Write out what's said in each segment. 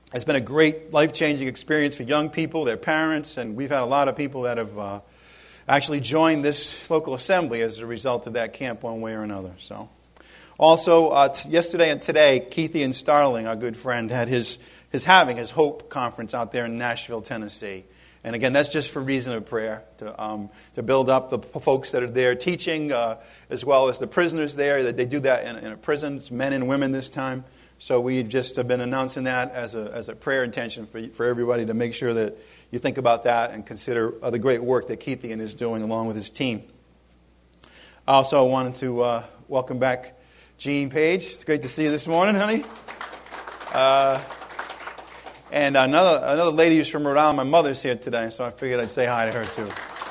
It's been a great life-changing experience for young people, their parents, and we've had a lot of people that have actually joined this local assembly as a result of that camp one way or another. So, also, yesterday and today, Keithian Starling, our good friend, had his Hope Conference out there in Nashville, Tennessee. And again, that's just for reason of prayer, to build up the folks that are there teaching, as well as the prisoners there. They do that in a prison. It's men and women this time. So we just have been announcing that as a prayer intention for everybody to make sure that you think about that and consider the great work that Keithian is doing along with his team. I also wanted to welcome back Jean Page. It's great to see you this morning, honey. And another lady who's from Rhode Island, my mother's here today, so I figured I'd say hi to her too.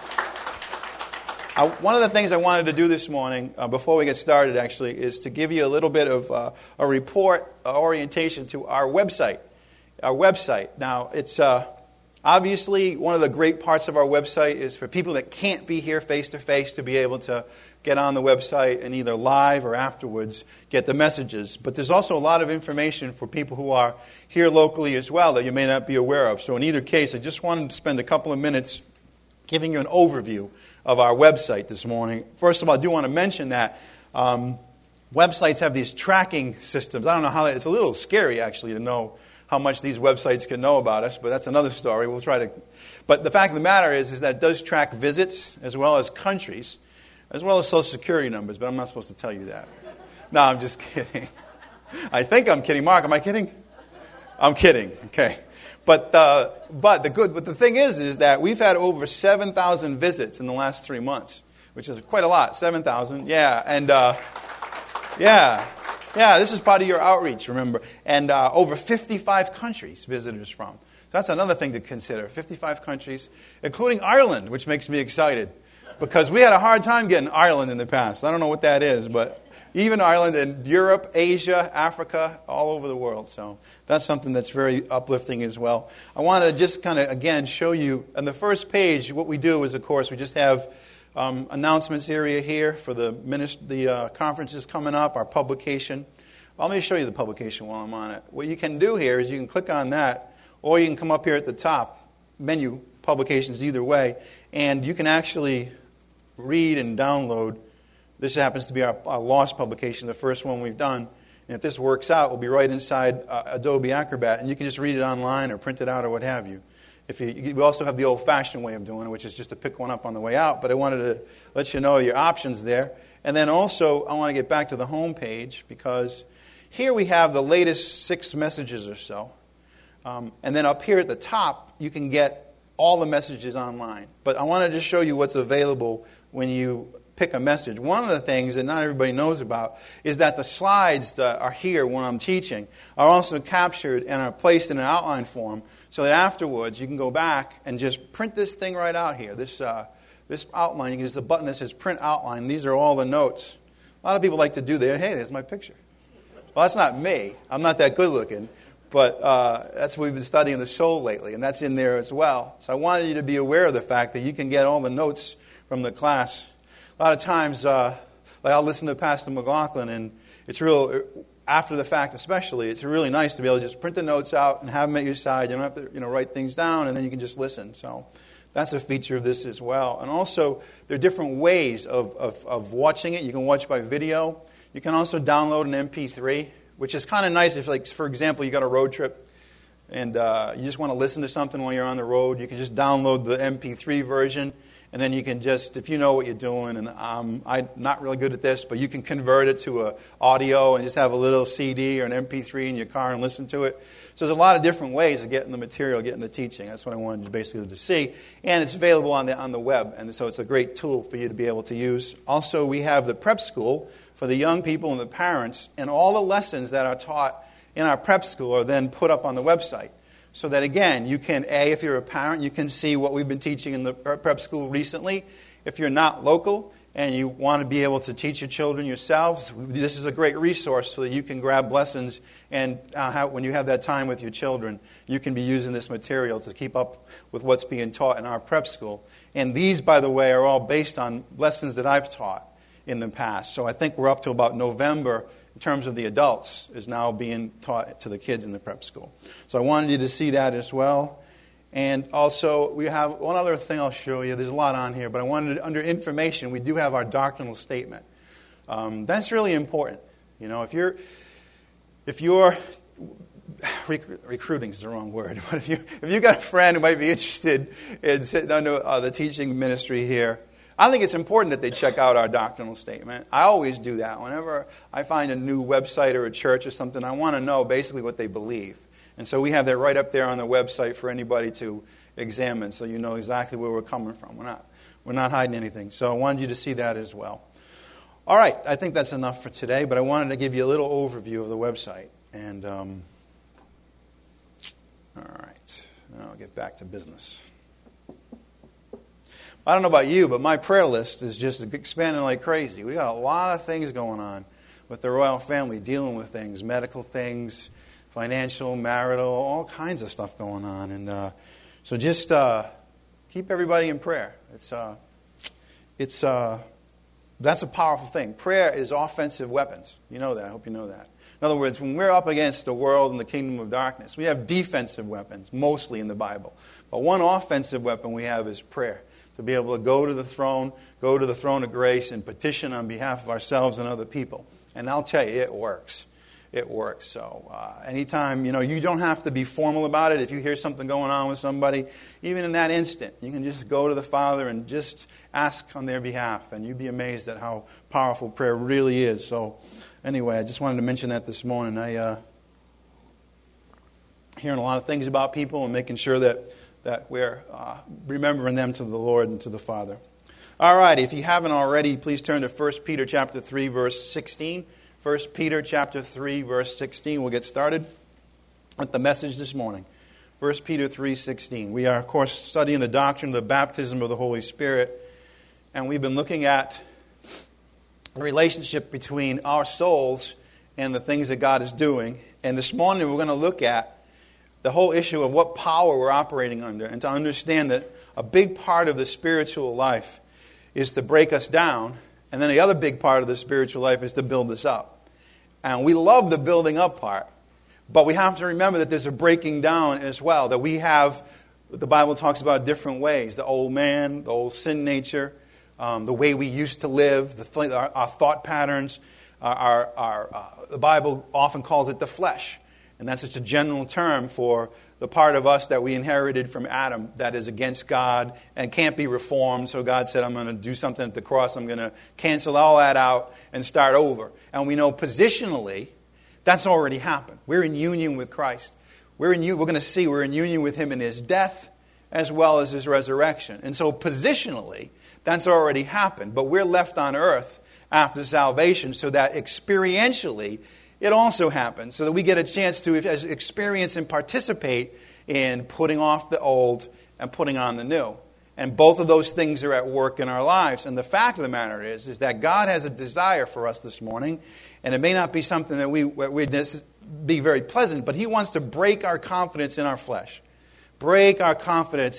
One of the things I wanted to do this morning, before we get started actually, is to give you a little bit of a report orientation to our website. Our website. Now, it's obviously one of the great parts of our website is for people that can't be here face-to-face to be able to get on the website and either live or afterwards get the messages. But there's also a lot of information for people who are here locally as well that you may not be aware of. So in either case, I just wanted to spend a couple of minutes giving you an overview of our website this morning. First of all, I do want to mention that websites have these tracking systems. I don't know how it's a little scary actually to know how much these websites can know about us, but that's another story. We'll try to. But the fact of the matter is that it does track visits as well as countries, as well as Social Security numbers. But I'm not supposed to tell you that. No, I'm just kidding. I think I'm kidding. Mark, am I kidding? I'm kidding. Okay. But the thing is that we've had over 7,000 visits in the last 3 months, which is quite a lot. 7,000, yeah, and this is part of your outreach, remember, and over 55 countries visitors from. So that's another thing to consider. 55 countries, including Ireland, which makes me excited because we had a hard time getting Ireland in the past. I don't know what that is, but even Ireland and Europe, Asia, Africa, all over the world. So that's something that's very uplifting as well. I wanted to just kind of, again, show you on the first page, what we do is, of course, we just have announcements area here for the conferences coming up, our publication. Well, let me show you the publication while I'm on it. What you can do here is you can click on that, or you can come up here at the top, menu, publications either way, and you can actually read and download. This happens to be our Lost publication, the first one we've done. And if this works out, we'll be right inside Adobe Acrobat, and you can just read it online or print it out or what have you. We also have the old-fashioned way of doing it, which is just to pick one up on the way out. But I wanted to let you know your options there. And then also, I want to get back to the home page because here we have the latest 6 messages or so. And then up here at the top, you can get all the messages online. But I want to just show you what's available when you pick a message. One of the things that not everybody knows about is that the slides that are here when I'm teaching are also captured and are placed in an outline form so that afterwards you can go back and just print this thing right out here. This outline, you can just a button that says print outline. These are all the notes. A lot of people like to do that. Hey, there's my picture. Well, that's not me. I'm not that good looking. But that's what we've been studying the soul lately, and that's in there as well. So I wanted you to be aware of the fact that you can get all the notes from the class. A lot of times, like I'll listen to Pastor McLaughlin, and it's real, after the fact especially, it's really nice to be able to just print the notes out and have them at your side. You don't have to write things down, and then you can just listen. So that's a feature of this as well. And also, there are different ways of watching it. You can watch by video. You can also download an MP3, which is kind of nice if, like, for example, you got a road trip and you just want to listen to something while you're on the road. You can just download the MP3 version. And then you can just, if you know what you're doing, and I'm not really good at this, but you can convert it to audio and just have a little CD or an MP3 in your car and listen to it. So there's a lot of different ways of getting the material, getting the teaching. That's what I wanted you basically to see. And it's available on the web, and so it's a great tool for you to be able to use. Also, we have the prep school for the young people and the parents, and all the lessons that are taught in our prep school are then put up on the website. So that, again, you can, if you're a parent, you can see what we've been teaching in the prep school recently. If you're not local and you want to be able to teach your children yourselves, this is a great resource so that you can grab lessons. And when you have that time with your children, you can be using this material to keep up with what's being taught in our prep school. And these, by the way, are all based on lessons that I've taught in the past. So I think we're up to about November in terms of the adults, is now being taught to the kids in the prep school. So I wanted you to see that as well. And also, we have one other thing I'll show you. There's a lot on here, but I wanted, under information, we do have our doctrinal statement. That's really important. You know, if you're recruiting is the wrong word, but if you got a friend who might be interested in sitting under the teaching ministry here, I think it's important that they check out our doctrinal statement. I always do that. Whenever I find a new website or a church or something, I want to know basically what they believe. And so we have that right up there on the website for anybody to examine, so you know exactly where we're coming from. We're not hiding anything. So I wanted you to see that as well. All right, I think that's enough for today, but I wanted to give you a little overview of the website. And all right, now I'll get back to business. I don't know about you, but my prayer list is just expanding like crazy. We got a lot of things going on with the royal family, dealing with things, medical things, financial, marital, all kinds of stuff going on. And so just keep everybody in prayer. That's a powerful thing. Prayer is offensive weapons. You know that. I hope you know that. In other words, when we're up against the world and the kingdom of darkness, we have defensive weapons, mostly in the Bible. But one offensive weapon we have is prayer. To be able to go to the throne of grace and petition on behalf of ourselves and other people. And I'll tell you, it works. It works. So anytime, you don't have to be formal about it. If you hear something going on with somebody, even in that instant, you can just go to the Father and just ask on their behalf. And you'd be amazed at how powerful prayer really is. So anyway, I just wanted to mention that this morning. I hearing a lot of things about people and making sure that we're remembering them to the Lord and to the Father. All right, if you haven't already, please turn to 1 Peter chapter 3, verse 16. 1 Peter chapter 3, verse 16. We'll get started with the message this morning. 1 Peter 3:16. We are, of course, studying the doctrine of the baptism of the Holy Spirit. And we've been looking at the relationship between our souls and the things that God is doing. And this morning we're going to look at the whole issue of what power we're operating under, and to understand that a big part of the spiritual life is to break us down, and then the other big part of the spiritual life is to build us up. And we love the building up part, but we have to remember that there's a breaking down as well, that we have, the Bible talks about different ways, the old man, the old sin nature, the way we used to live, our thought patterns, the Bible often calls it the flesh. And that's just a general term for the part of us that we inherited from Adam that is against God and can't be reformed. So God said, I'm going to do something at the cross. I'm going to cancel all that out and start over. And we know positionally that's already happened. We're in union with Christ. We're in union with Him in His death as well as His resurrection. And so positionally, that's already happened. But we're left on earth after salvation so that experientially it also happens, so that we get a chance to experience and participate in putting off the old and putting on the new. And both of those things are at work in our lives. And the fact of the matter is that God has a desire for us this morning, and it may not be something that would be very pleasant, but He wants to break our confidence in our flesh, break our confidence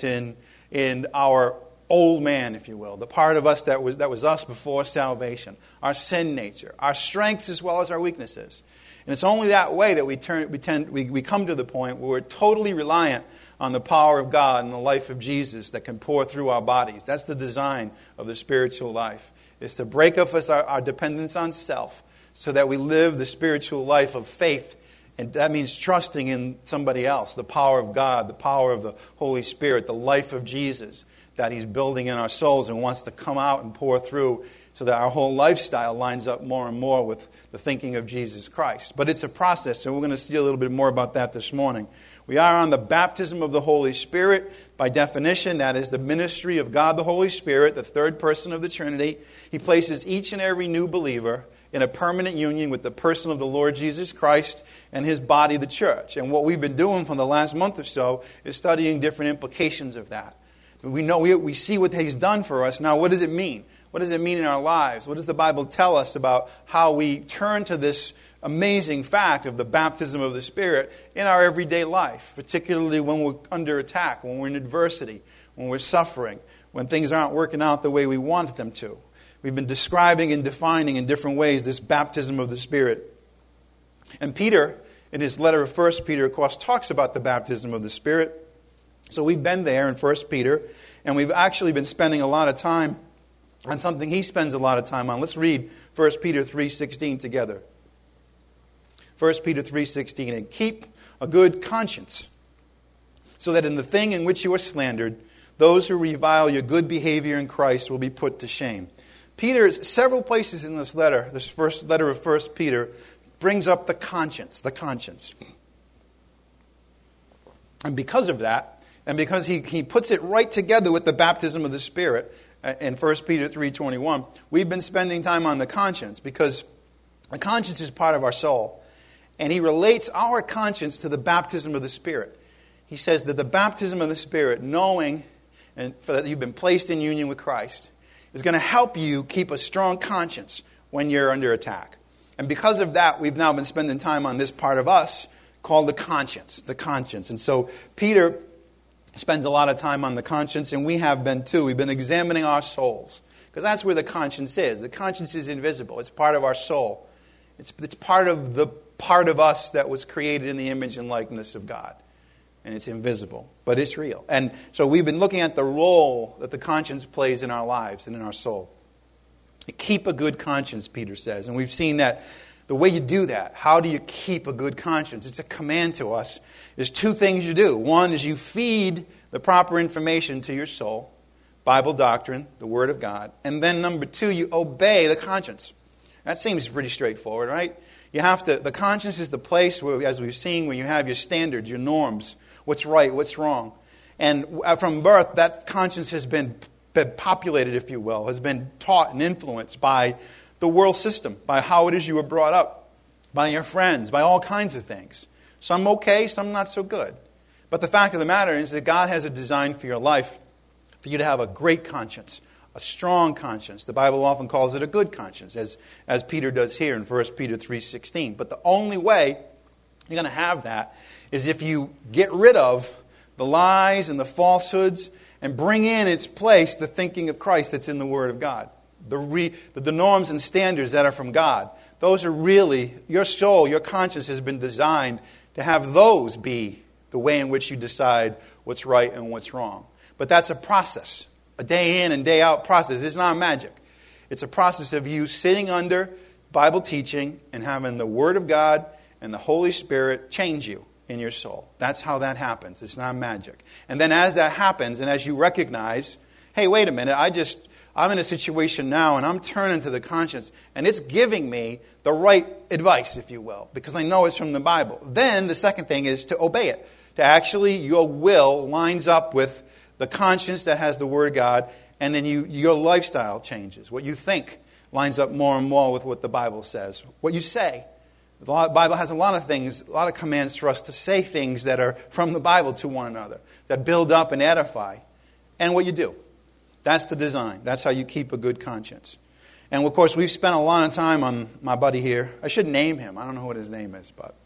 in our old man, if you will, the part of us that was us before salvation, our sin nature, our strengths as well as our weaknesses. And it's only that way that we come to the point where we're totally reliant on the power of God and the life of Jesus that can pour through our bodies. That's the design of the spiritual life, is to break off our dependence on self so that we live the spiritual life of faith. And that means trusting in somebody else, the power of God, the power of the Holy Spirit, the life of Jesus that He's building in our souls and wants to come out and pour through so that our whole lifestyle lines up more and more with the thinking of Jesus Christ. But it's a process, so we're going to see a little bit more about that this morning. We are on the baptism of the Holy Spirit. By definition, that is the ministry of God the Holy Spirit, the third person of the Trinity. He places each and every new believer in a permanent union with the person of the Lord Jesus Christ and His body, the church. And what we've been doing for the last month or so is studying different implications of that. We know we see what He's done for us. Now, what does it mean? What does it mean in our lives? What does the Bible tell us about how we turn to this amazing fact of the baptism of the Spirit in our everyday life, particularly when we're under attack, when we're in adversity, when we're suffering, when things aren't working out the way we want them to? We've been describing and defining in different ways this baptism of the Spirit. And Peter, in his letter of 1 Peter, of course, talks about the baptism of the Spirit. So we've been there in 1 Peter, and we've actually been spending a lot of time on something he spends a lot of time on. Let's read 1 Peter 3:16 together. 1 Peter 3:16, and keep a good conscience, so that in the thing in which you are slandered, those who revile your good behavior in Christ will be put to shame. Peter, several places in this letter, this first letter of 1 Peter, brings up the conscience, And because of that, and because he puts it right together with the baptism of the Spirit in 1 Peter 3:21, we've been spending time on the conscience, because the conscience is part of our soul. And he relates our conscience to the baptism of the Spirit. He says that the baptism of the Spirit, knowing that you've been placed in union with Christ, is going to help you keep a strong conscience when you're under attack. And because of that, we've now been spending time on this part of us called the conscience. And so Peter spends a lot of time on the conscience, and we have been too. We've been examining our souls, because that's where the conscience is. The conscience is invisible. It's part of our soul. It's part of the part of us that was created in the image and likeness of God. And it's invisible, but it's real. And so we've been looking at the role that the conscience plays in our lives and in our soul. Keep a good conscience, Peter says. And we've seen that the way you do that, how do you keep a good conscience? It's a command to us. There's two things you do. One is you feed the proper information to your soul, Bible doctrine, the Word of God. And then number two, you obey the conscience. That seems pretty straightforward, right? The conscience is the place where, as we've seen, where you have your standards, your norms, what's right, what's wrong. And from birth, that conscience has been populated, if you will, has been taught and influenced by the world system, by how it is you were brought up, by your friends, by all kinds of things. Some okay, some not so good. But the fact of the matter is that God has a design for your life for you to have a great conscience, a strong conscience. The Bible often calls it a good conscience, as Peter does here in 1 Peter 3:16. But the only way you're going to have that is if you get rid of the lies and the falsehoods and bring in its place the thinking of Christ that's in the Word of God. The norms and standards that are from God. Those are really, your soul, your conscience has been designed to have those be the way in which you decide what's right and what's wrong. But that's a process, a day in and day out process. It's not magic. It's a process of you sitting under Bible teaching and having the Word of God and the Holy Spirit change you in your soul. That's how that happens. It's not magic. And then as that happens, and as you recognize, hey, wait a minute, I'm in a situation now, and I'm turning to the conscience, and it's giving me the right advice, if you will, because I know it's from the Bible. Then the second thing is to obey it. To actually, your will lines up with the conscience that has the Word of God, and then your lifestyle changes. What you think lines up more and more with what the Bible says. What you say. The Bible has a lot of things, a lot of commands for us to say things that are from the Bible to one another, that build up and edify. And what you do. That's the design. That's how you keep a good conscience. And of course, we've spent a lot of time on my buddy here. I should name him. I don't know what his name is, but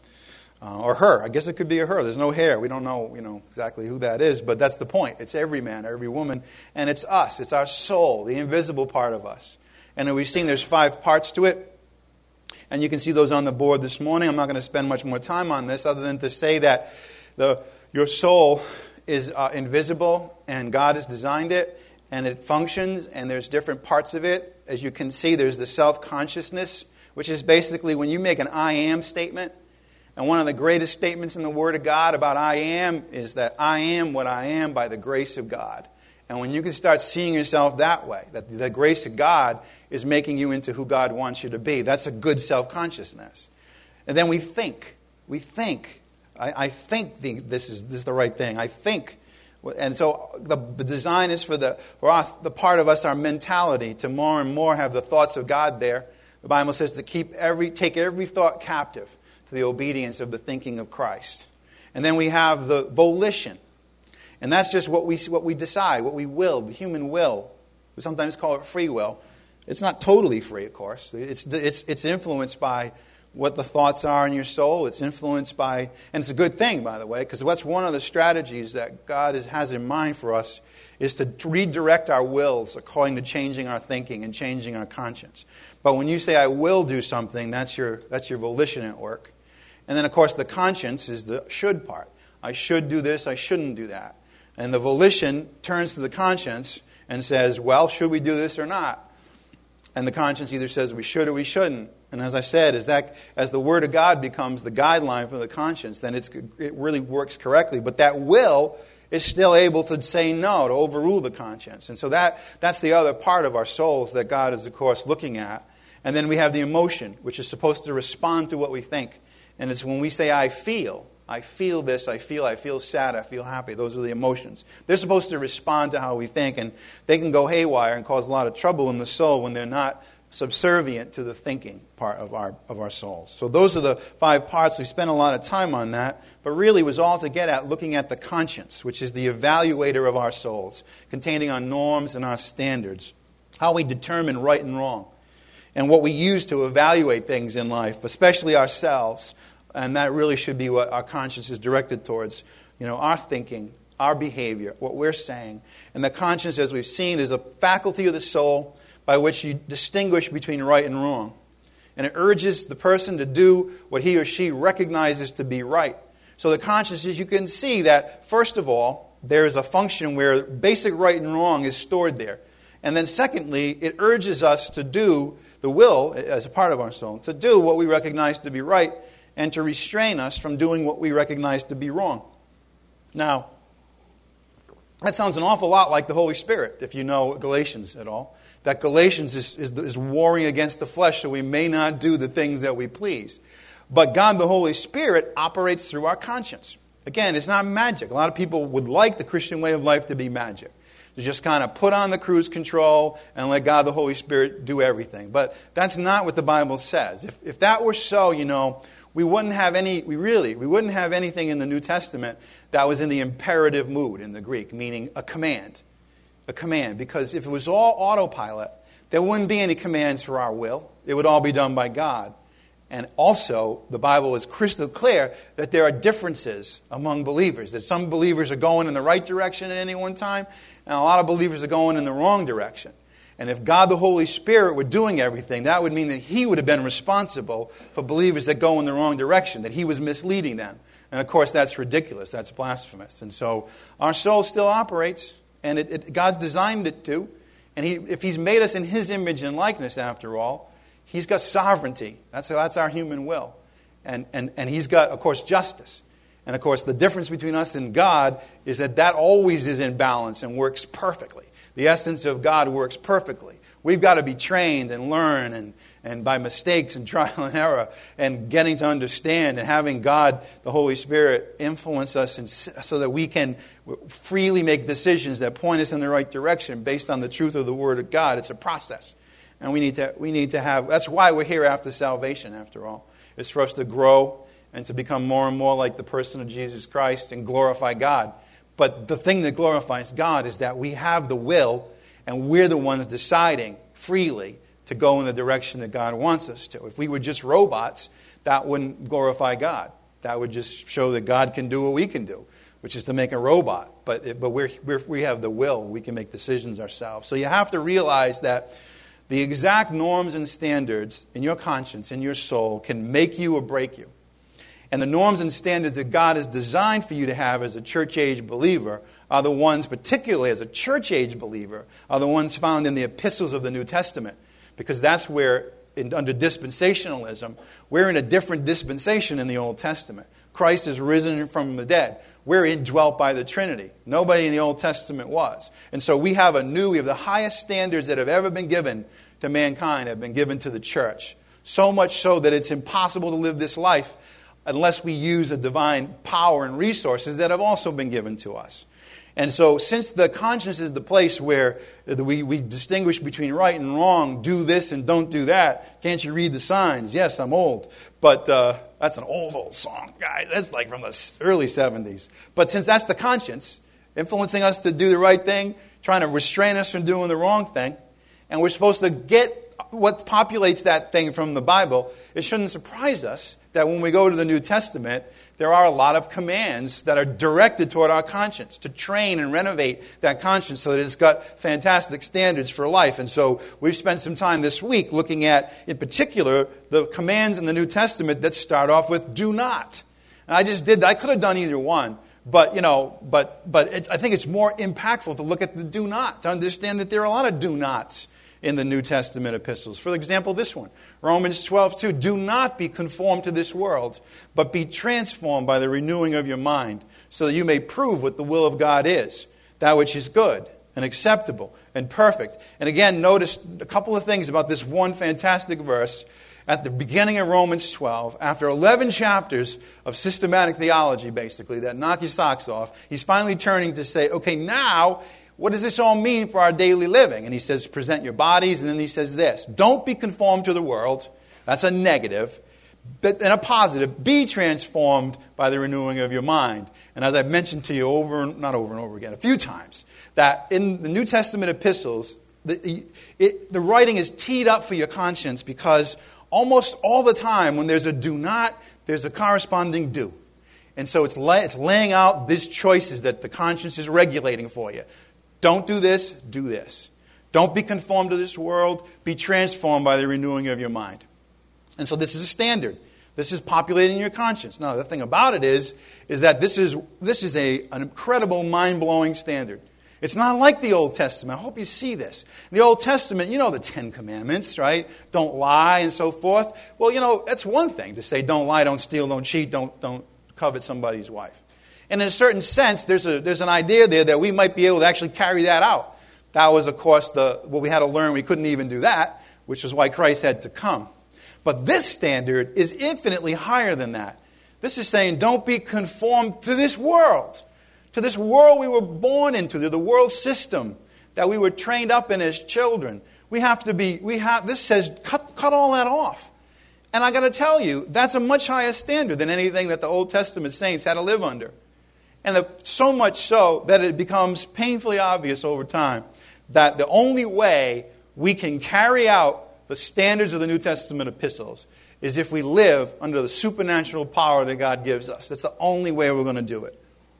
or her. I guess it could be a her. There's no hair. We don't know, exactly who that is, but that's the point. It's every man, every woman, and it's us. It's our soul, the invisible part of us. And we've seen there's 5 parts to it. And you can see those on the board this morning. I'm not going to spend much more time on this other than to say that your soul is invisible and God has designed it and it functions and there's different parts of it. As you can see, there's the self-consciousness, which is basically when you make an I am statement. And one of the greatest statements in the Word of God about I am is that I am what I am by the grace of God. And when you can start seeing yourself that way, that the grace of God is making you into who God wants you to be, that's a good self-consciousness. And then we think. I think this is the right thing. I think. And so the design is for the part of us, our mentality, to more and more have the thoughts of God there. The Bible says to take every thought captive to the obedience of the thinking of Christ. And then we have the volition. And that's just what we decide, what we will, the human will. We sometimes call it free will. It's not totally free, of course. It's influenced by what the thoughts are in your soul. It's influenced by, and it's a good thing, by the way, because that's one of the strategies that God has in mind for us, is to redirect our wills according to changing our thinking and changing our conscience. But when you say, I will do something, that's your volition at work. And then, of course, the conscience is the should part. I should do this, I shouldn't do that. And the volition turns to the conscience and says, well, should we do this or not? And the conscience either says we should or we shouldn't. And as I said, as the Word of God becomes the guideline for the conscience, then it really works correctly. But that will is still able to say no, to overrule the conscience. And so that's the other part of our souls that God is, of course, looking at. And then we have the emotion, which is supposed to respond to what we think. And it's when we say, I feel this, I feel sad, I feel happy. Those are the emotions. They're supposed to respond to how we think, and they can go haywire and cause a lot of trouble in the soul when they're not subservient to the thinking part of our souls. So those are the 5 parts. We spent a lot of time on that, but really was all to get at looking at the conscience, which is the evaluator of our souls, containing our norms and our standards, how we determine right and wrong, and what we use to evaluate things in life, especially ourselves. And that really should be what our conscience is directed towards. Our thinking, our behavior, what we're saying. And the conscience, as we've seen, is a faculty of the soul by which you distinguish between right and wrong. And it urges the person to do what he or she recognizes to be right. So the conscience is, you can see that, first of all, there is a function where basic right and wrong is stored there. And then secondly, it urges us to do the will, as a part of our soul, to do what we recognize to be right, and to restrain us from doing what we recognize to be wrong. Now, that sounds an awful lot like the Holy Spirit, if you know Galatians at all. That Galatians is warring against the flesh, so we may not do the things that we please. But God, the Holy Spirit, operates through our conscience. Again, it's not magic. A lot of people would like the Christian way of life to be magic. To just kind of put on the cruise control and let God, the Holy Spirit, do everything. But that's not what the Bible says. If that were so, we wouldn't have anything in the New Testament that was in the imperative mood in the Greek, meaning a command. A command. Because if it was all autopilot, there wouldn't be any commands for our will. It would all be done by God. And also, the Bible is crystal clear that there are differences among believers. That some believers are going in the right direction at any one time, and a lot of believers are going in the wrong direction. And if God the Holy Spirit were doing everything, that would mean that He would have been responsible for believers that go in the wrong direction, that He was misleading them. And of course, that's ridiculous. That's blasphemous. And so our soul still operates, and God's designed it to. And if He's made us in His image and likeness, after all, He's got sovereignty. That's our human will. And He's got, of course, justice. And of course, the difference between us and God is that always is in balance and works perfectly. The essence of God works perfectly. We've got to be trained and learn and by mistakes and trial and error and getting to understand and having God, the Holy Spirit, influence us so that we can freely make decisions that point us in the right direction based on the truth of the Word of God. It's a process. And we need to have, that's why we're here after salvation, after all. It's for us to grow and to become more and more like the person of Jesus Christ and glorify God. But the thing that glorifies God is that we have the will, and we're the ones deciding freely to go in the direction that God wants us to. If we were just robots, that wouldn't glorify God. That would just show that God can do what we can do, which is to make a robot. But we have the will. We can make decisions ourselves. So you have to realize that the exact norms and standards in your conscience, in your soul, can make you or break you. And the norms and standards that God has designed for you to have as a church-age believer are the ones, particularly as a church-age believer, are the ones found in the epistles of the New Testament. Because that's where, under dispensationalism, we're in a different dispensation in the Old Testament. Christ is risen from the dead. We're indwelt by the Trinity. Nobody in the Old Testament was. And so we have the highest standards that have ever been given to mankind have been given to the church. So much so that it's impossible to live this life unless we use the divine power and resources that have also been given to us. And so since the conscience is the place where we distinguish between right and wrong, do this and don't do that, can't you read the signs? Yes, I'm old. But that's an old song, guys. That's like from the early 70s. But since that's the conscience, influencing us to do the right thing, trying to restrain us from doing the wrong thing, and we're supposed to get what populates that thing from the Bible, it shouldn't surprise us that when we go to the New Testament, there are a lot of commands that are directed toward our conscience, to train and renovate that conscience so that it's got fantastic standards for life. And so we've spent some time this week looking at, in particular, the commands in the New Testament that start off with do not. And I just did that. I could have done either one. But, I think it's more impactful to look at the do not, to understand that there are a lot of do nots in the New Testament epistles. For example, this one, Romans 12:2, do not be conformed to this world, but be transformed by the renewing of your mind, so that you may prove what the will of God is, that which is good and acceptable and perfect. And again, notice a couple of things about this one fantastic verse. At the beginning of Romans 12, after 11 chapters of systematic theology, basically, that knock your socks off, he's finally turning to say, okay, now, what does this all mean for our daily living? And he says, present your bodies, and then he says this, don't be conformed to the world. That's a negative. But in a positive, be transformed by the renewing of your mind. And as I've mentioned to you not over and over again, a few times, that in the New Testament epistles, the writing is teed up for your conscience because almost all the time when there's a do not, there's a corresponding do. And so it's laying out these choices that the conscience is regulating for you. Don't do this, do this. Don't be conformed to this world, be transformed by the renewing of your mind. And so this is a standard. This is populating your conscience. Now, the thing about it is that this is an incredible, mind-blowing standard. It's not like the Old Testament. I hope you see this. In the Old Testament, you know the Ten Commandments, right? Don't lie and so forth. Well, that's one thing to say don't lie, don't steal, don't cheat, don't covet somebody's wife. And in a certain sense, there's an idea there that we might be able to actually carry that out. That was, of course, what we had to learn. We couldn't even do that, which is why Christ had to come. But this standard is infinitely higher than that. This is saying don't be conformed to this world. To this world we were born into, to the world system that we were trained up in as children. This says cut all that off. And I got to tell you, that's a much higher standard than anything that the Old Testament saints had to live under. And so much so that it becomes painfully obvious over time that the only way we can carry out the standards of the New Testament epistles is if we live under the supernatural power that God gives us. That's the only way we're going to do it.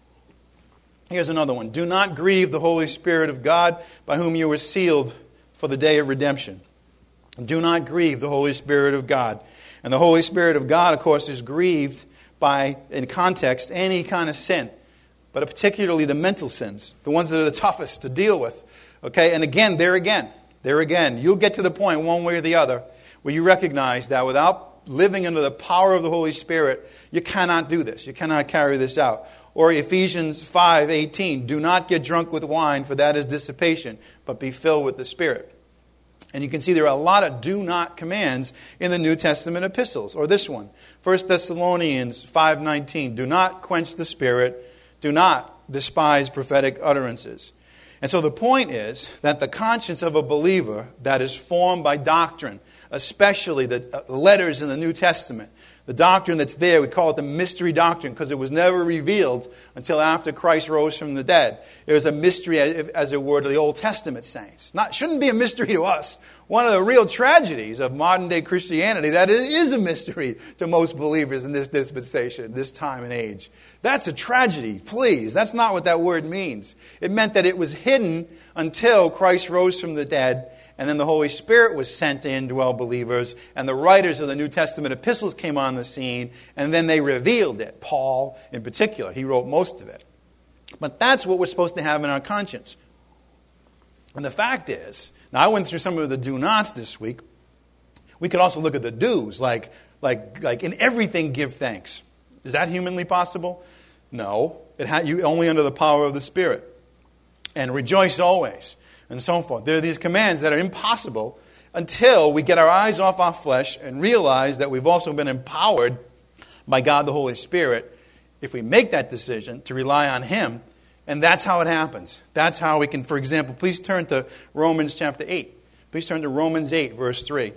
Here's another one. Do not grieve the Holy Spirit of God, by whom you were sealed for the day of redemption. Do not grieve the Holy Spirit of God. And the Holy Spirit of God, of course, is grieved by, in context, any kind of sin, but particularly the mental sins, the ones that are the toughest to deal with. Okay, and again, there again, you'll get to the point one way or the other where you recognize that without living under the power of the Holy Spirit, you cannot do this. You cannot carry this out. Or Ephesians 5:18, do not get drunk with wine, for that is dissipation, but be filled with the Spirit. And you can see there are a lot of do not commands in the New Testament epistles. Or this one, 1 Thessalonians 5:19, do not quench the Spirit, do not despise prophetic utterances. And so the point is that the conscience of a believer that is formed by doctrine, especially the letters in the New Testament, the doctrine that's there, we call it the mystery doctrine because it was never revealed until after Christ rose from the dead. It was a mystery, as it were, to the Old Testament saints. Shouldn't be a mystery to us. One of the real tragedies of modern-day Christianity, that it is a mystery to most believers in this dispensation, this time and age. That's a tragedy, please. That's not what that word means. It meant that it was hidden until Christ rose from the dead, and then the Holy Spirit was sent to indwell believers, and the writers of the New Testament epistles came on the scene, and then they revealed it. Paul, in particular, he wrote most of it. But that's what we're supposed to have in our conscience. And the fact is, now I went through some of the do-nots this week. We could also look at the do's, like in everything give thanks. Is that humanly possible? No. You only under the power of the Spirit. And rejoice always. And so forth. There are these commands that are impossible until we get our eyes off our flesh and realize that we've also been empowered by God the Holy Spirit if we make that decision to rely on Him. And that's how it happens. That's how we can, for example, please turn to Romans chapter 8. Please turn to Romans 8, verse 3.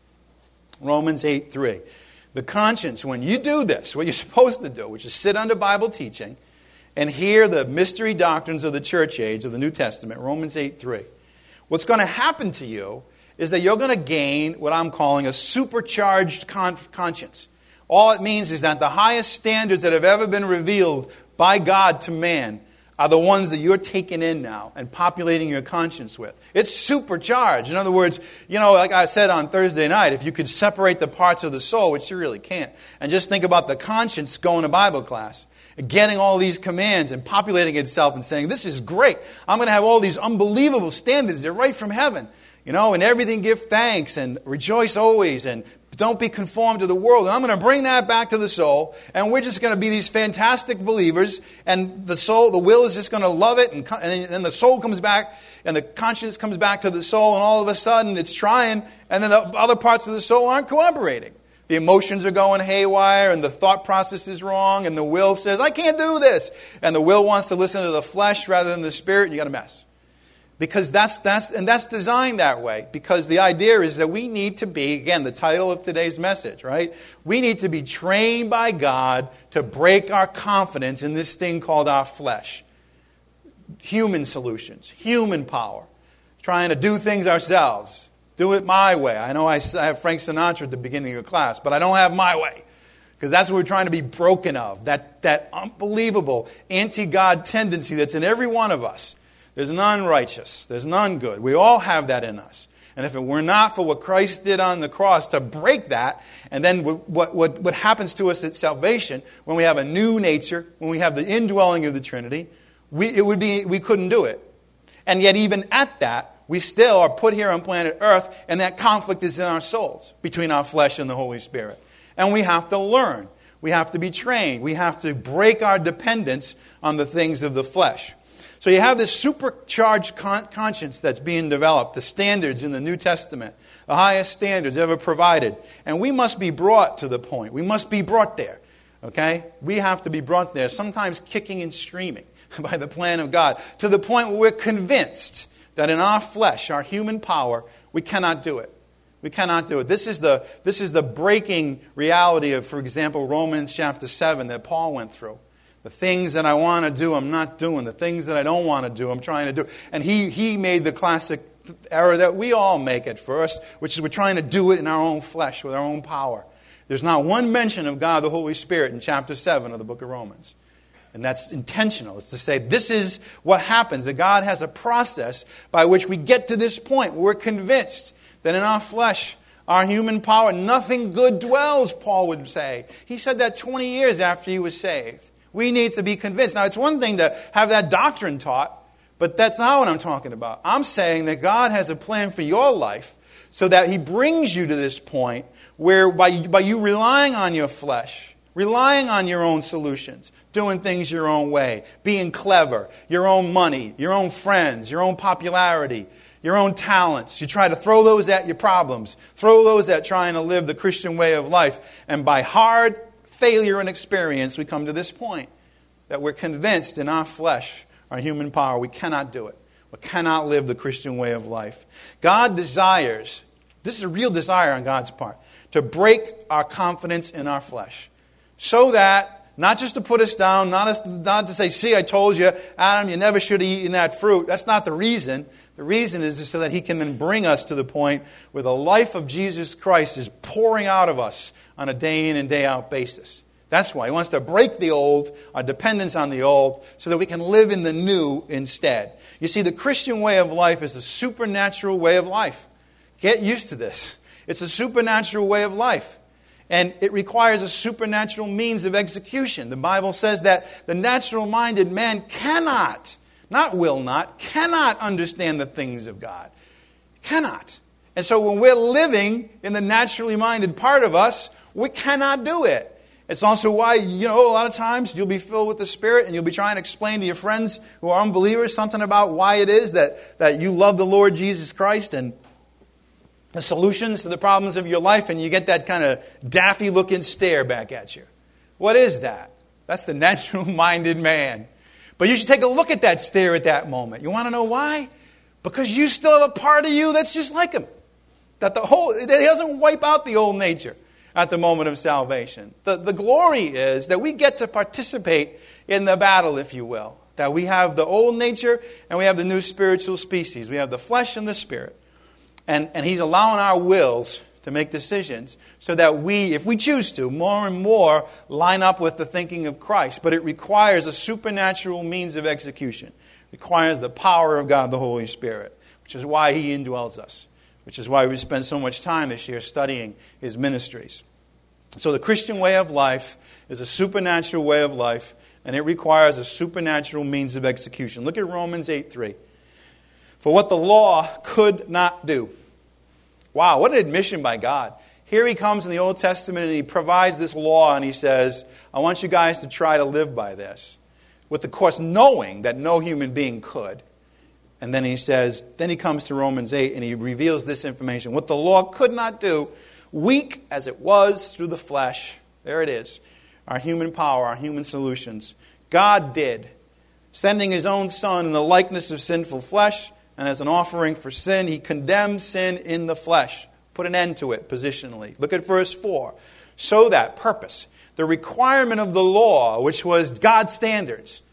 Romans 8, 3. The conscience, when you do this, what you're supposed to do, which is sit under Bible teaching, and hear the mystery doctrines of the church age of the New Testament, Romans 8:3. What's going to happen to you is that you're going to gain what I'm calling a supercharged conscience. All it means is that the highest standards that have ever been revealed by God to man are the ones that you're taking in now and populating your conscience with. It's supercharged. In other words, like I said on Thursday night, if you could separate the parts of the soul, which you really can't, and just think about the conscience going to Bible class, getting all these commands and populating itself and saying, this is great. I'm going to have all these unbelievable standards. They're right from heaven. And everything give thanks and rejoice always and don't be conformed to the world. And I'm going to bring that back to the soul. And we're just going to be these fantastic believers. And the will is just going to love it. And then the soul comes back and the conscience comes back to the soul. And all of a sudden it's trying. And then the other parts of the soul aren't cooperating. The emotions are going haywire and the thought process is wrong. And the will says, I can't do this. And the will wants to listen to the flesh rather than the spirit. And you got a mess. Because that's designed that way. Because the idea is that we need to be, again, the title of today's message, right? We need to be trained by God to break our confidence in this thing called our flesh. Human solutions, human power. Trying to do things ourselves. Do it my way. I know I have Frank Sinatra at the beginning of class, but I don't have my way. Because that's what we're trying to be broken of. That unbelievable anti-God tendency that's in every one of us. There's none righteous. There's none good. We all have that in us. And if it were not for what Christ did on the cross to break that, and then what happens to us at salvation, when we have a new nature, when we have the indwelling of the Trinity, we couldn't do it. And yet even at that, we still are put here on planet Earth, and that conflict is in our souls, between our flesh and the Holy Spirit. And we have to learn. We have to be trained. We have to break our dependence on the things of the flesh. So you have this supercharged conscience that's being developed, the standards in the New Testament, the highest standards ever provided. And we must be brought to the point. We must be brought there. Okay? We have to be brought there, sometimes kicking and screaming by the plan of God, to the point where we're convinced that in our flesh, our human power, we cannot do it. We cannot do it. This is the breaking reality of, for example, Romans chapter 7 that Paul went through. The things that I want to do, I'm not doing. The things that I don't want to do, I'm trying to do. And he made the classic error that we all make at first, which is we're trying to do it in our own flesh, with our own power. There's not one mention of God the Holy Spirit in chapter 7 of the book of Romans. And that's intentional. It's to say this is what happens, that God has a process by which we get to this point where we're convinced that in our flesh, our human power, nothing good dwells, Paul would say. He said that 20 years after he was saved. We need to be convinced. Now, it's one thing to have that doctrine taught, but that's not what I'm talking about. I'm saying that God has a plan for your life so that He brings you to this point where by you relying on your flesh, relying on your own solutions, doing things your own way, being clever, your own money, your own friends, your own popularity, your own talents. You try to throw those at your problems, throw those at trying to live the Christian way of life, and by hard failure and experience, we come to this point that we're convinced in our flesh, our human power, we cannot do it. We cannot live the Christian way of life. God desires, this is a real desire on God's part, to break our confidence in our flesh. So that, not just to put us down, not to say, see, I told you, Adam, you never should have eaten that fruit. That's not the reason. The reason is so that He can then bring us to the point where the life of Jesus Christ is pouring out of us on a day in and day out basis. That's why He wants to break the old, our dependence on the old, so that we can live in the new instead. You see, the Christian way of life is a supernatural way of life. Get used to this. It's a supernatural way of life. And it requires a supernatural means of execution. The Bible says that the natural-minded man cannot understand the things of God. Cannot. And so when we're living in the naturally minded part of us, we cannot do it. It's also why, a lot of times you'll be filled with the Spirit and you'll be trying to explain to your friends who are unbelievers something about why it is that you love the Lord Jesus Christ and the solutions to the problems of your life, and you get that kind of daffy-looking stare back at you. What is that? That's the natural-minded man. But you should take a look at that stare at that moment. You want to know why? Because you still have a part of you that's just like him. That he doesn't wipe out the old nature at the moment of salvation. The glory is that we get to participate in the battle, if you will. That we have the old nature and we have the new spiritual species. We have the flesh and the spirit. And He's allowing our wills to make decisions so that we, if we choose to, more and more line up with the thinking of Christ. But it requires a supernatural means of execution. It requires the power of God, the Holy Spirit, which is why He indwells us, which is why we spend so much time this year studying His ministries. So the Christian way of life is a supernatural way of life, and it requires a supernatural means of execution. Look at Romans 8:3. For what the law could not do. Wow, what an admission by God. Here He comes in the Old Testament and He provides this law and He says, I want you guys to try to live by this. With, of course, knowing that no human being could. And then He says, then He comes to Romans 8 and He reveals this information. What the law could not do, weak as it was through the flesh, there it is, our human power, our human solutions, God did, sending His own Son in the likeness of sinful flesh, and as an offering for sin, He condemned sin in the flesh. Put an end to it positionally. Look at verse 4. So that purpose, the requirement of the law, which was God's standards,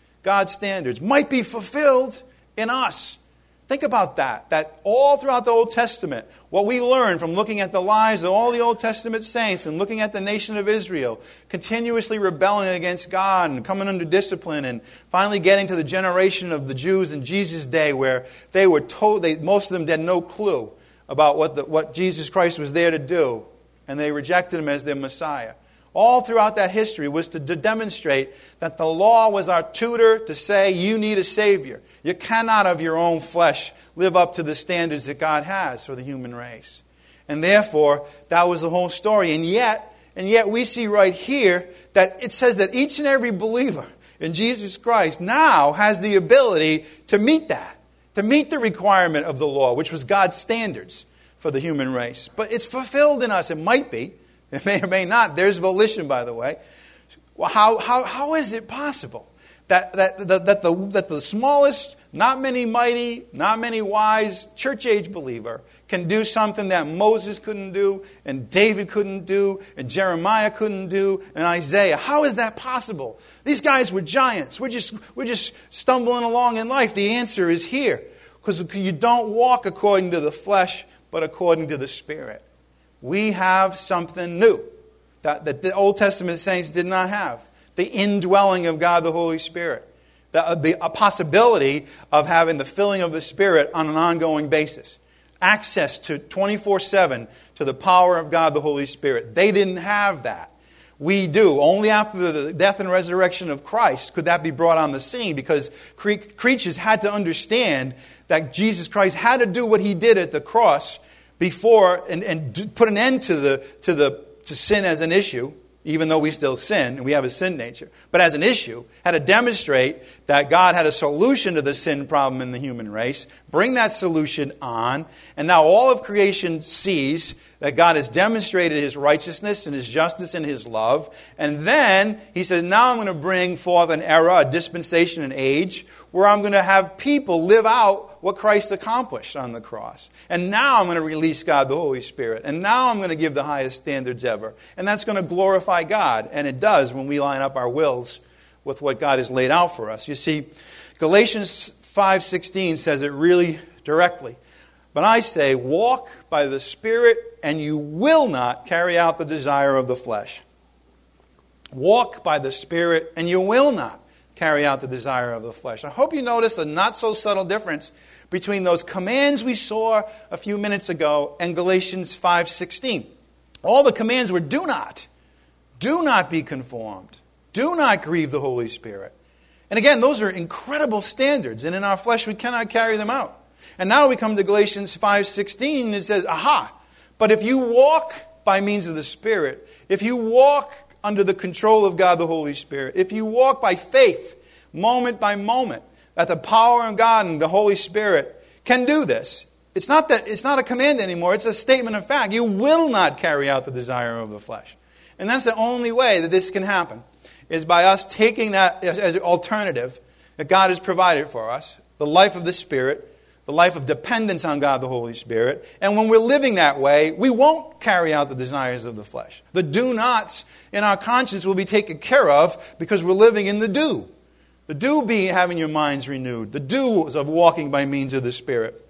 might be fulfilled in us. Think about that. That all throughout the Old Testament, what we learn from looking at the lives of all the Old Testament saints and looking at the nation of Israel, continuously rebelling against God and coming under discipline and finally getting to the generation of the Jews in Jesus' day where they were told, most of them had no clue about what Jesus Christ was there to do, and they rejected Him as their Messiah. All throughout that history was to demonstrate that the law was our tutor to say, you need a Savior. You cannot of your own flesh live up to the standards that God has for the human race. And therefore, that was the whole story. And yet we see right here that it says that each and every believer in Jesus Christ now has the ability to meet that, to meet the requirement of the law, which was God's standards for the human race. But it's fulfilled in us. It might be. It may or may not. There's volition, by the way. Well, how is it possible that the smallest, not many mighty, not many wise, church-age believer can do something that Moses couldn't do, and David couldn't do, and Jeremiah couldn't do, and Isaiah? How is that possible? These guys were giants. We're just stumbling along in life. The answer is here. Because you don't walk according to the flesh, but according to the Spirit. We have something new that the Old Testament saints did not have. The indwelling of God the Holy Spirit. A possibility of having the filling of the Spirit on an ongoing basis. Access to 24/7 to the power of God the Holy Spirit. They didn't have that. We do. Only after the death and resurrection of Christ could that be brought on the scene, because creatures had to understand that Jesus Christ had to do what He did at the cross before and put an end to sin as an issue, even though we still sin and we have a sin nature. But as an issue, had to demonstrate that God had a solution to the sin problem in the human race, bring that solution on, and now all of creation sees that God has demonstrated His righteousness and His justice and His love. And then He says, now I'm going to bring forth an era, a dispensation, an age, where I'm going to have people live out what Christ accomplished on the cross. And now I'm going to release God, the Holy Spirit. And now I'm going to give the highest standards ever. And that's going to glorify God. And it does when we line up our wills with what God has laid out for us. You see, Galatians 5:16 says it really directly. But I say, walk by the Spirit, and you will not carry out the desire of the flesh. Walk by the Spirit, and you will not carry out the desire of the flesh. I hope you notice a not so subtle difference between those commands we saw a few minutes ago and Galatians 5:16. All the commands were do not be conformed. Do not grieve the Holy Spirit. And again, those are incredible standards, and in our flesh we cannot carry them out. And now we come to Galatians 5:16, and it says, but if you walk by means of the Spirit, if you walk under the control of God the Holy Spirit, if you walk by faith, moment by moment, that the power of God and the Holy Spirit can do this. It's not a command anymore, it's a statement of fact. You will not carry out the desire of the flesh. And that's the only way that this can happen, is by us taking that as an alternative that God has provided for us, the life of the Spirit, the life of dependence on God the Holy Spirit. And when we're living that way, we won't carry out the desires of the flesh. The do-nots in our conscience will be taken care of because we're living in the do. The do being having your minds renewed. The do's of walking by means of the Spirit.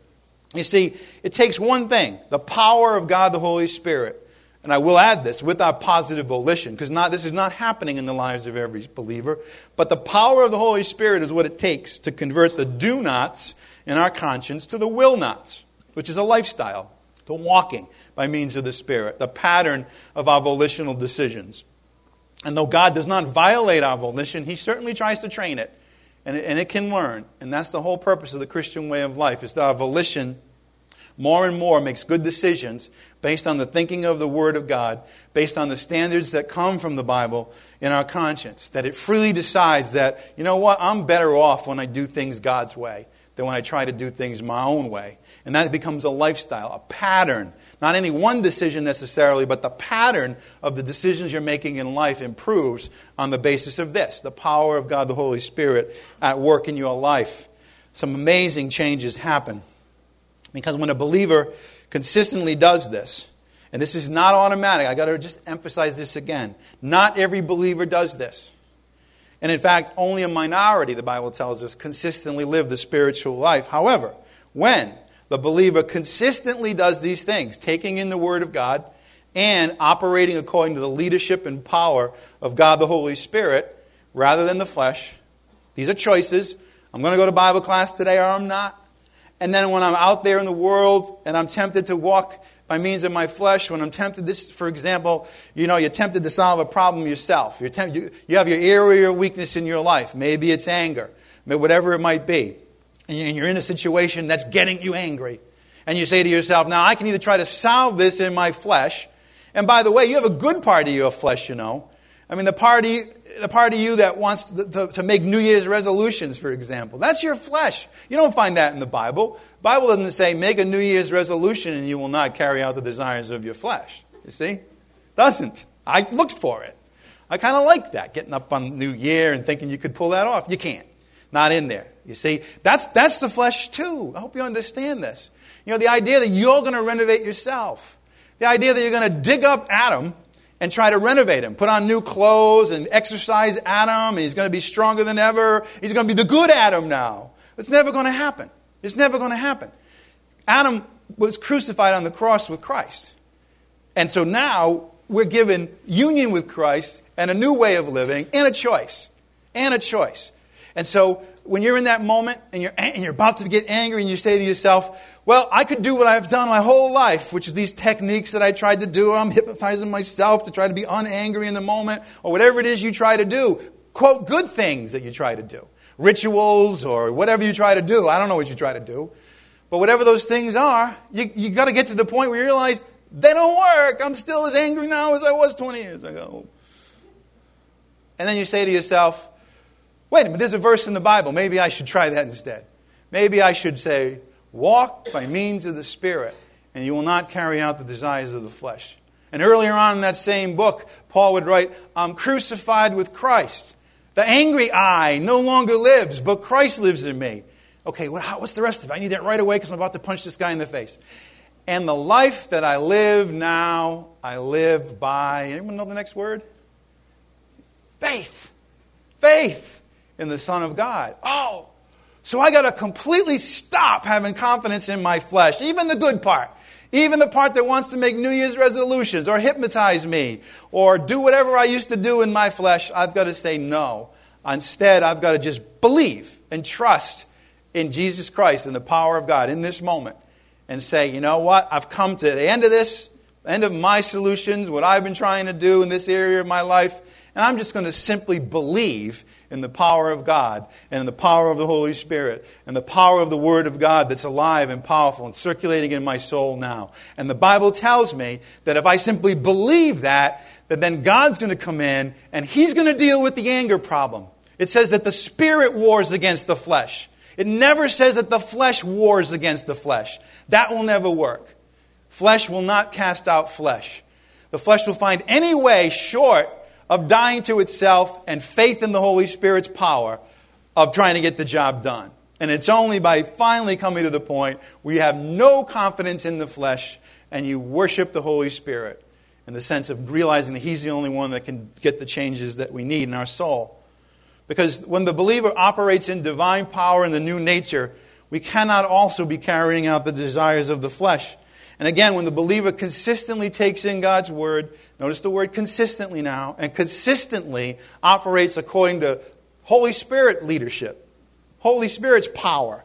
You see, it takes one thing, the power of God the Holy Spirit. And I will add this, with our positive volition, because this is not happening in the lives of every believer. But the power of the Holy Spirit is what it takes to convert the do-nots in our conscience to the will-nots, which is a lifestyle, to walking by means of the Spirit, the pattern of our volitional decisions. And though God does not violate our volition, He certainly tries to train it. And it can learn. And that's the whole purpose of the Christian way of life, is that our volition more and more makes good decisions based on the thinking of the Word of God, based on the standards that come from the Bible in our conscience. That it freely decides that, you know what, I'm better off when I do things God's way than when I try to do things my own way. And that becomes a lifestyle, a pattern. Not any one decision necessarily, but the pattern of the decisions you're making in life improves on the basis of this, the power of God the Holy Spirit at work in your life. Some amazing changes happen. Because when a believer consistently does this, and this is not automatic, I got to just emphasize this again. Not every believer does this. And in fact, only a minority, the Bible tells us, consistently live the spiritual life. However, when the believer consistently does these things, taking in the Word of God and operating according to the leadership and power of God the Holy Spirit, rather than the flesh, these are choices. I'm going to go to Bible class today or I'm not. And then when I'm out there in the world and I'm tempted to walk by means of my flesh, when I'm tempted, this, for example, you're tempted to solve a problem yourself. You have your area of weakness in your life. Maybe it's anger, whatever it might be. And you're in a situation that's getting you angry. And you say to yourself, now I can either try to solve this in my flesh. And by the way, you have a good part of your flesh, I mean, the part of you that wants to make New Year's resolutions, for example. That's your flesh. You don't find that in the Bible. The Bible doesn't say make a New Year's resolution and you will not carry out the desires of your flesh. You see? It doesn't. I looked for it. I kind of like that, getting up on New Year and thinking you could pull that off. You can't. Not in there. You see? That's the flesh too. I hope you understand this. The idea that you're going to renovate yourself. The idea that you're going to dig up Adam and try to renovate him. Put on new clothes and exercise Adam, and he's going to be stronger than ever. He's going to be the good Adam now. It's never going to happen. It's never going to happen. Adam was crucified on the cross with Christ. And so now we're given union with Christ and a new way of living and a choice. And a choice. And so when you're in that moment and you're about to get angry and you say to yourself, well, I could do what I've done my whole life, which is these techniques that I tried to do. I'm hypnotizing myself to try to be unangry in the moment, or whatever it is you try to do. Quote, good things that you try to do. Rituals or whatever you try to do. I don't know what you try to do. But whatever those things are, you got to get to the point where you realize they don't work. I'm still as angry now as I was 20 years ago. And then you say to yourself, wait a minute, there's a verse in the Bible. Maybe I should try that instead. Maybe I should say, walk by means of the Spirit, and you will not carry out the desires of the flesh. And earlier on in that same book, Paul would write, I'm crucified with Christ. The angry I no longer lives, but Christ lives in me. Okay, what's the rest of it? I need that right away because I'm about to punch this guy in the face. And the life that I live now, I live by, anyone know the next word? Faith. Faith in the Son of God. Oh, so I got to completely stop having confidence in my flesh, even the good part, even the part that wants to make New Year's resolutions or hypnotize me or do whatever I used to do in my flesh. I've got to say no. Instead, I've got to just believe and trust in Jesus Christ and the power of God in this moment and say, you know what? I've come to the end of this, end of my solutions, what I've been trying to do in this area of my life, and I'm just going to simply believe in the power of God and in the power of the Holy Spirit and the power of the Word of God that's alive and powerful and circulating in my soul now. And the Bible tells me that if I simply believe that then God's going to come in and He's going to deal with the anger problem. It says that the Spirit wars against the flesh. It never says that the flesh wars against the flesh. That will never work. Flesh will not cast out flesh. The flesh will find any way short of dying to itself and faith in the Holy Spirit's power of trying to get the job done. And it's only by finally coming to the point where you have no confidence in the flesh and you worship the Holy Spirit in the sense of realizing that He's the only one that can get the changes that we need in our soul. Because when the believer operates in divine power in the new nature, we cannot also be carrying out the desires of the flesh. And again, when the believer consistently takes in God's Word, notice the word consistently now, and consistently operates according to Holy Spirit leadership, Holy Spirit's power,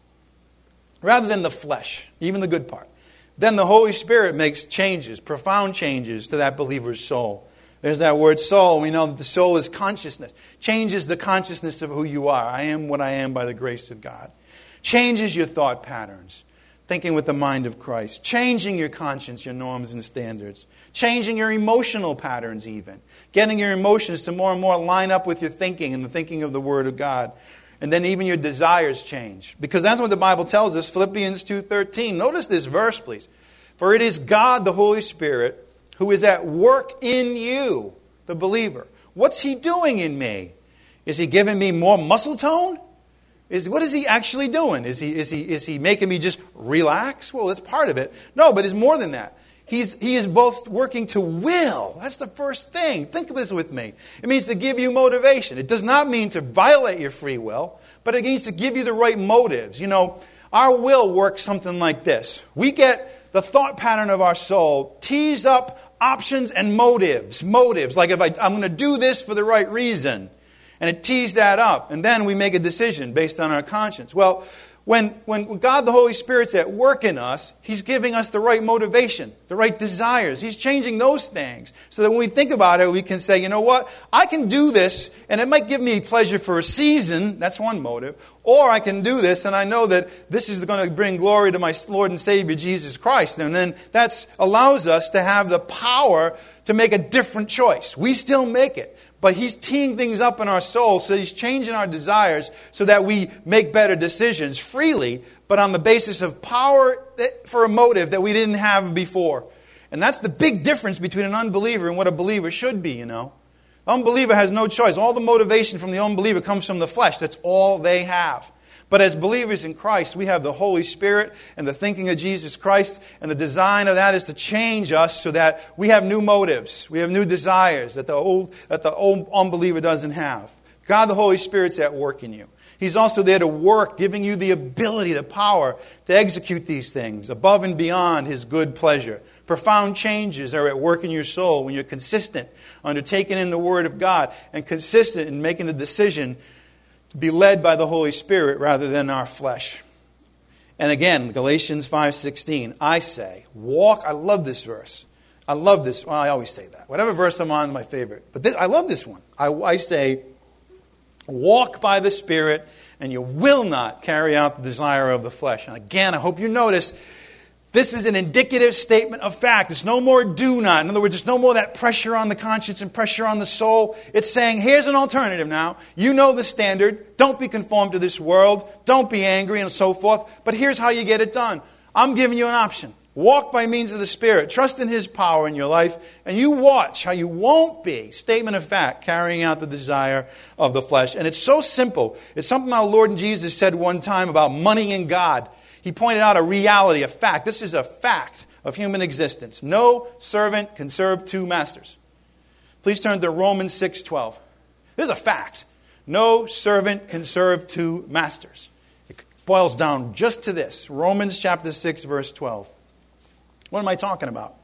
rather than the flesh, even the good part, then the Holy Spirit makes changes, profound changes to that believer's soul. There's that word soul. We know that the soul is consciousness. Changes the consciousness of who you are. I am what I am by the grace of God. Changes your thought patterns. Thinking with the mind of Christ. Changing your conscience, your norms and standards. Changing your emotional patterns even. Getting your emotions to more and more line up with your thinking and the thinking of the Word of God. And then even your desires change. Because that's what the Bible tells us. Philippians 2:13. Notice this verse, please. For it is God, the Holy Spirit, who is at work in you, the believer. What's He doing in me? Is He giving me more muscle tone? What is He actually doing? Is he making me just relax? Well, that's part of it. No, but it's more than that. He is both working to will. That's the first thing. Think of this with me. It means to give you motivation. It does not mean to violate your free will, but it means to give you the right motives. You know, our will works something like this. We get the thought pattern of our soul, tease up options and motives. Motives, like if I'm going to do this for the right reason. And it tees that up. And then we make a decision based on our conscience. Well, when God the Holy Spirit's at work in us, He's giving us the right motivation, the right desires. He's changing those things. So that when we think about it, we can say, you know what? I can do this, and it might give me pleasure for a season. That's one motive. Or I can do this, and I know that this is going to bring glory to my Lord and Savior, Jesus Christ. And then that allows us to have the power to make a different choice. We still make it. But He's teeing things up in our soul so that He's changing our desires so that we make better decisions freely, but on the basis of power for a motive that we didn't have before. And that's the big difference between an unbeliever and what a believer should be, you know. The unbeliever has no choice. All the motivation from the unbeliever comes from the flesh. That's all they have. But as believers in Christ, we have the Holy Spirit and the thinking of Jesus Christ, and the design of that is to change us so that we have new motives, we have new desires that the old unbeliever doesn't have. God the Holy Spirit's at work in you. He's also there to work, giving you the ability, the power to execute these things above and beyond His good pleasure. Profound changes are at work in your soul when you're consistent, undertaking in the Word of God, and consistent in making the decision be led by the Holy Spirit rather than our flesh. And again, Galatians 5:16, I say, walk. I love this verse. I love this. Well, I always say that. Whatever verse I'm on is my favorite. But I love this one. I say, walk by the Spirit, and you will not carry out the desire of the flesh. And again, I hope you notice, this is an indicative statement of fact. It's no more do not. In other words, there's no more that pressure on the conscience and pressure on the soul. It's saying, here's an alternative now. You know the standard. Don't be conformed to this world. Don't be angry and so forth. But here's how you get it done. I'm giving you an option. Walk by means of the Spirit. Trust in His power in your life. And you watch how you won't be, statement of fact, carrying out the desire of the flesh. And it's so simple. It's something our Lord and Jesus said one time about money and God. He pointed out a reality, a fact. This is a fact of human existence. No servant can serve two masters. Please turn to Romans 6:12. This is a fact. No servant can serve two masters. It boils down just to this. Romans chapter 6, verse 12. What am I talking about?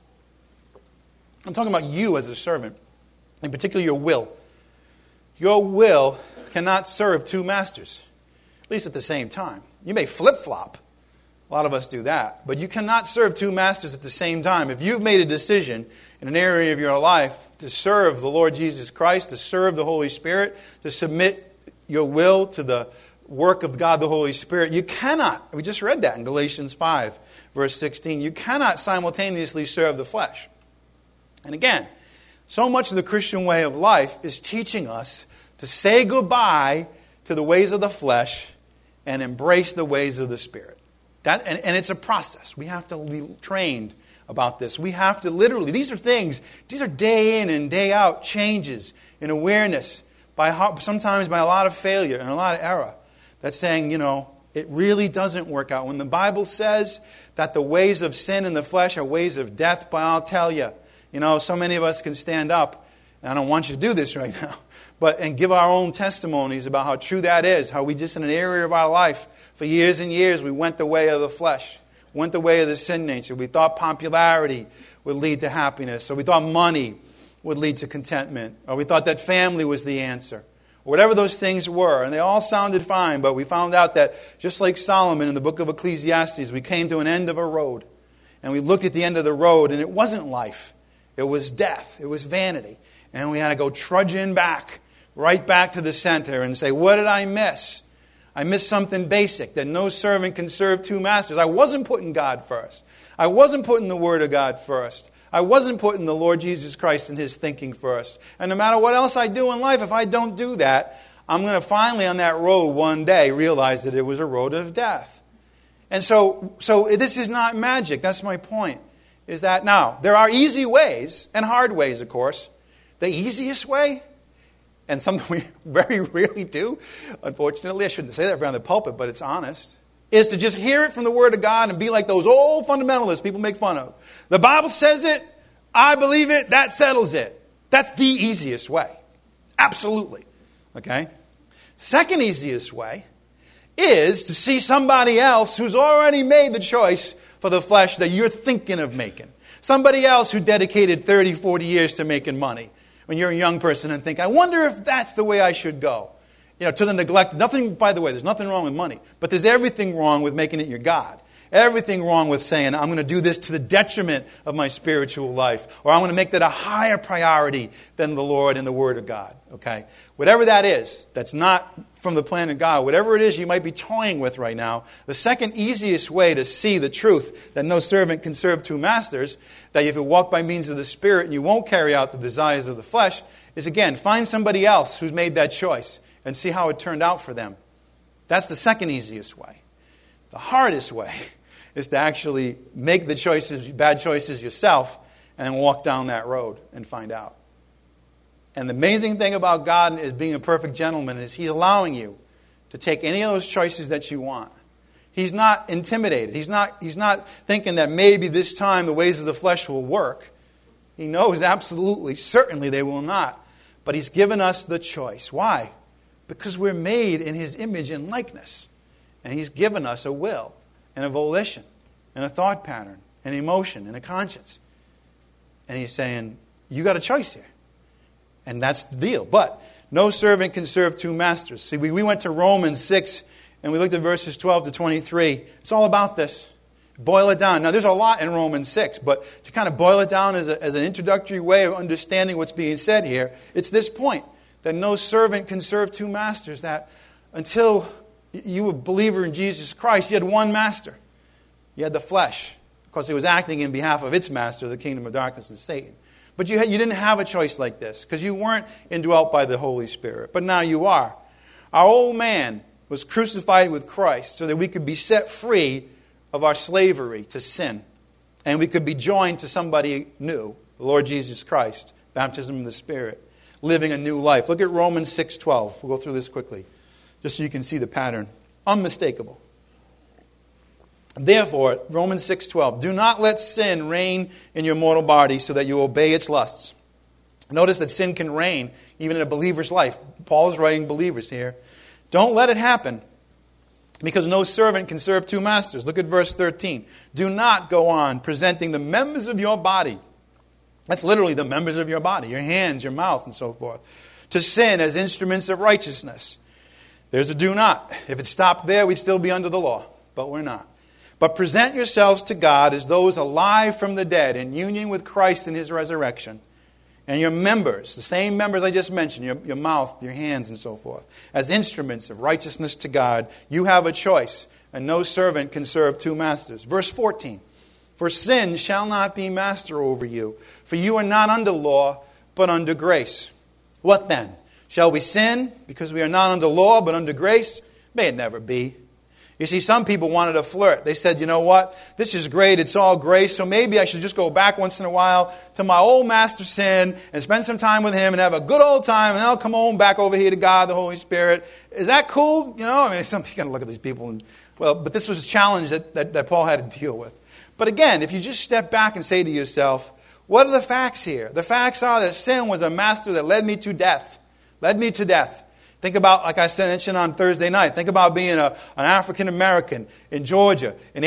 I'm talking about you as a servant, in particular your will. Your will cannot serve two masters, at least at the same time. You may flip-flop. A lot of us do that. But you cannot serve two masters at the same time. If you've made a decision in an area of your life to serve the Lord Jesus Christ, to serve the Holy Spirit, to submit your will to the work of God the Holy Spirit, you cannot, we just read that in Galatians 5, verse 16, you cannot simultaneously serve the flesh. And again, so much of the Christian way of life is teaching us to say goodbye to the ways of the flesh and embrace the ways of the Spirit. And it's a process. We have to be trained about this. We have to literally, these are day in and day out changes in awareness, sometimes by a lot of failure and a lot of error. That's saying, it really doesn't work out. When the Bible says that the ways of sin in the flesh are ways of death, but I'll tell you, so many of us can stand up, and I don't want you to do this right now, and give our own testimonies about how true that is, how we just in an area of our life, for years and years, we went the way of the flesh, went the way of the sin nature. We thought popularity would lead to happiness, or we thought money would lead to contentment, or we thought that family was the answer, or whatever those things were. And they all sounded fine, but we found out that just like Solomon in the book of Ecclesiastes, we came to an end of a road. And we looked at the end of the road, and it wasn't life. It was death. It was vanity. And we had to go trudging back, right back to the center and say, what did I miss? I missed something basic, that no servant can serve two masters. I wasn't putting God first. I wasn't putting the Word of God first. I wasn't putting the Lord Jesus Christ and His thinking first. And no matter what else I do in life, if I don't do that, I'm going to finally on that road one day realize that it was a road of death. And so this is not magic. That's my point. Is that now, there are easy ways and hard ways, of course. The easiest way, and something we very rarely do, unfortunately, I shouldn't say that around the pulpit, but it's honest, is to just hear it from the Word of God and be like those old fundamentalists people make fun of. The Bible says it, I believe it, that settles it. That's the easiest way. Absolutely. Okay? Second easiest way is to see somebody else who's already made the choice for the flesh that you're thinking of making. Somebody else who dedicated 30, 40 years to making money. When you're a young person and think, I wonder if that's the way I should go. To the neglect. Nothing, by the way, there's nothing wrong with money. But there's everything wrong with making it your God. Everything wrong with saying, I'm going to do this to the detriment of my spiritual life. Or I'm going to make that a higher priority than the Lord and the Word of God. Okay? Whatever that is, that's not from the plan of God. Whatever it is you might be toying with right now, the second easiest way to see the truth that no servant can serve two masters, that if you walk by means of the Spirit and you won't carry out the desires of the flesh, is again, find somebody else who's made that choice and see how it turned out for them. That's the second easiest way. The hardest way is to actually make the bad choices yourself and walk down that road and find out. And the amazing thing about God is being a perfect gentleman is He's allowing you to take any of those choices that you want. He's not intimidated. He's not thinking that maybe this time the ways of the flesh will work. He knows absolutely, certainly they will not. But He's given us the choice. Why? Because we're made in His image and likeness. And He's given us a will and a volition and a thought pattern and emotion and a conscience. And He's saying, you got a choice here. And that's the deal. But no servant can serve two masters. See, we went to Romans 6 and we looked at verses 12 to 23. It's all about this. Boil it down. Now, there's a lot in Romans 6, but to kind of boil it down as an introductory way of understanding what's being said here, it's this point, that no servant can serve two masters, that until you were a believer in Jesus Christ, you had one master. You had the flesh, because it was acting in behalf of its master, the kingdom of darkness and Satan. But you didn't have a choice like this, because you weren't indwelt by the Holy Spirit. But now you are. Our old man was crucified with Christ so that we could be set free of our slavery to sin. And we could be joined to somebody new, the Lord Jesus Christ, baptism of the Spirit, living a new life. Look at Romans 6:12. We'll go through this quickly, just so you can see the pattern. Unmistakable. Therefore, Romans 6:12, do not let sin reign in your mortal body so that you obey its lusts. Notice that sin can reign even in a believer's life. Paul is writing believers here. Don't let it happen, because no servant can serve two masters. Look at verse 13. Do not go on presenting the members of your body. That's literally the members of your body, your hands, your mouth, and so forth, to sin as instruments of righteousness. There's a do not. If it stopped there, we'd still be under the law, but we're not. But present yourselves to God as those alive from the dead in union with Christ in His resurrection. And your members, the same members I just mentioned, your mouth, your hands, and so forth, as instruments of righteousness to God. You have a choice, and no servant can serve two masters. Verse 14, for sin shall not be master over you, for you are not under law, but under grace. What then? Shall we sin because we are not under law, but under grace? May it never be. You see, some people wanted to flirt. They said, you know what? This is great. It's all grace. So maybe I should just go back once in a while to my old master sin and spend some time with him and have a good old time. And then I'll come home back over here to God, the Holy Spirit. Is that cool? You know, I mean, somebody's going to look at these people. And but this was a challenge that Paul had to deal with. But again, if you just step back and say to yourself, what are the facts here? The facts are that sin was a master that led me to death. led me to death. Think about, like I mentioned on Thursday night, think about being an African American in Georgia in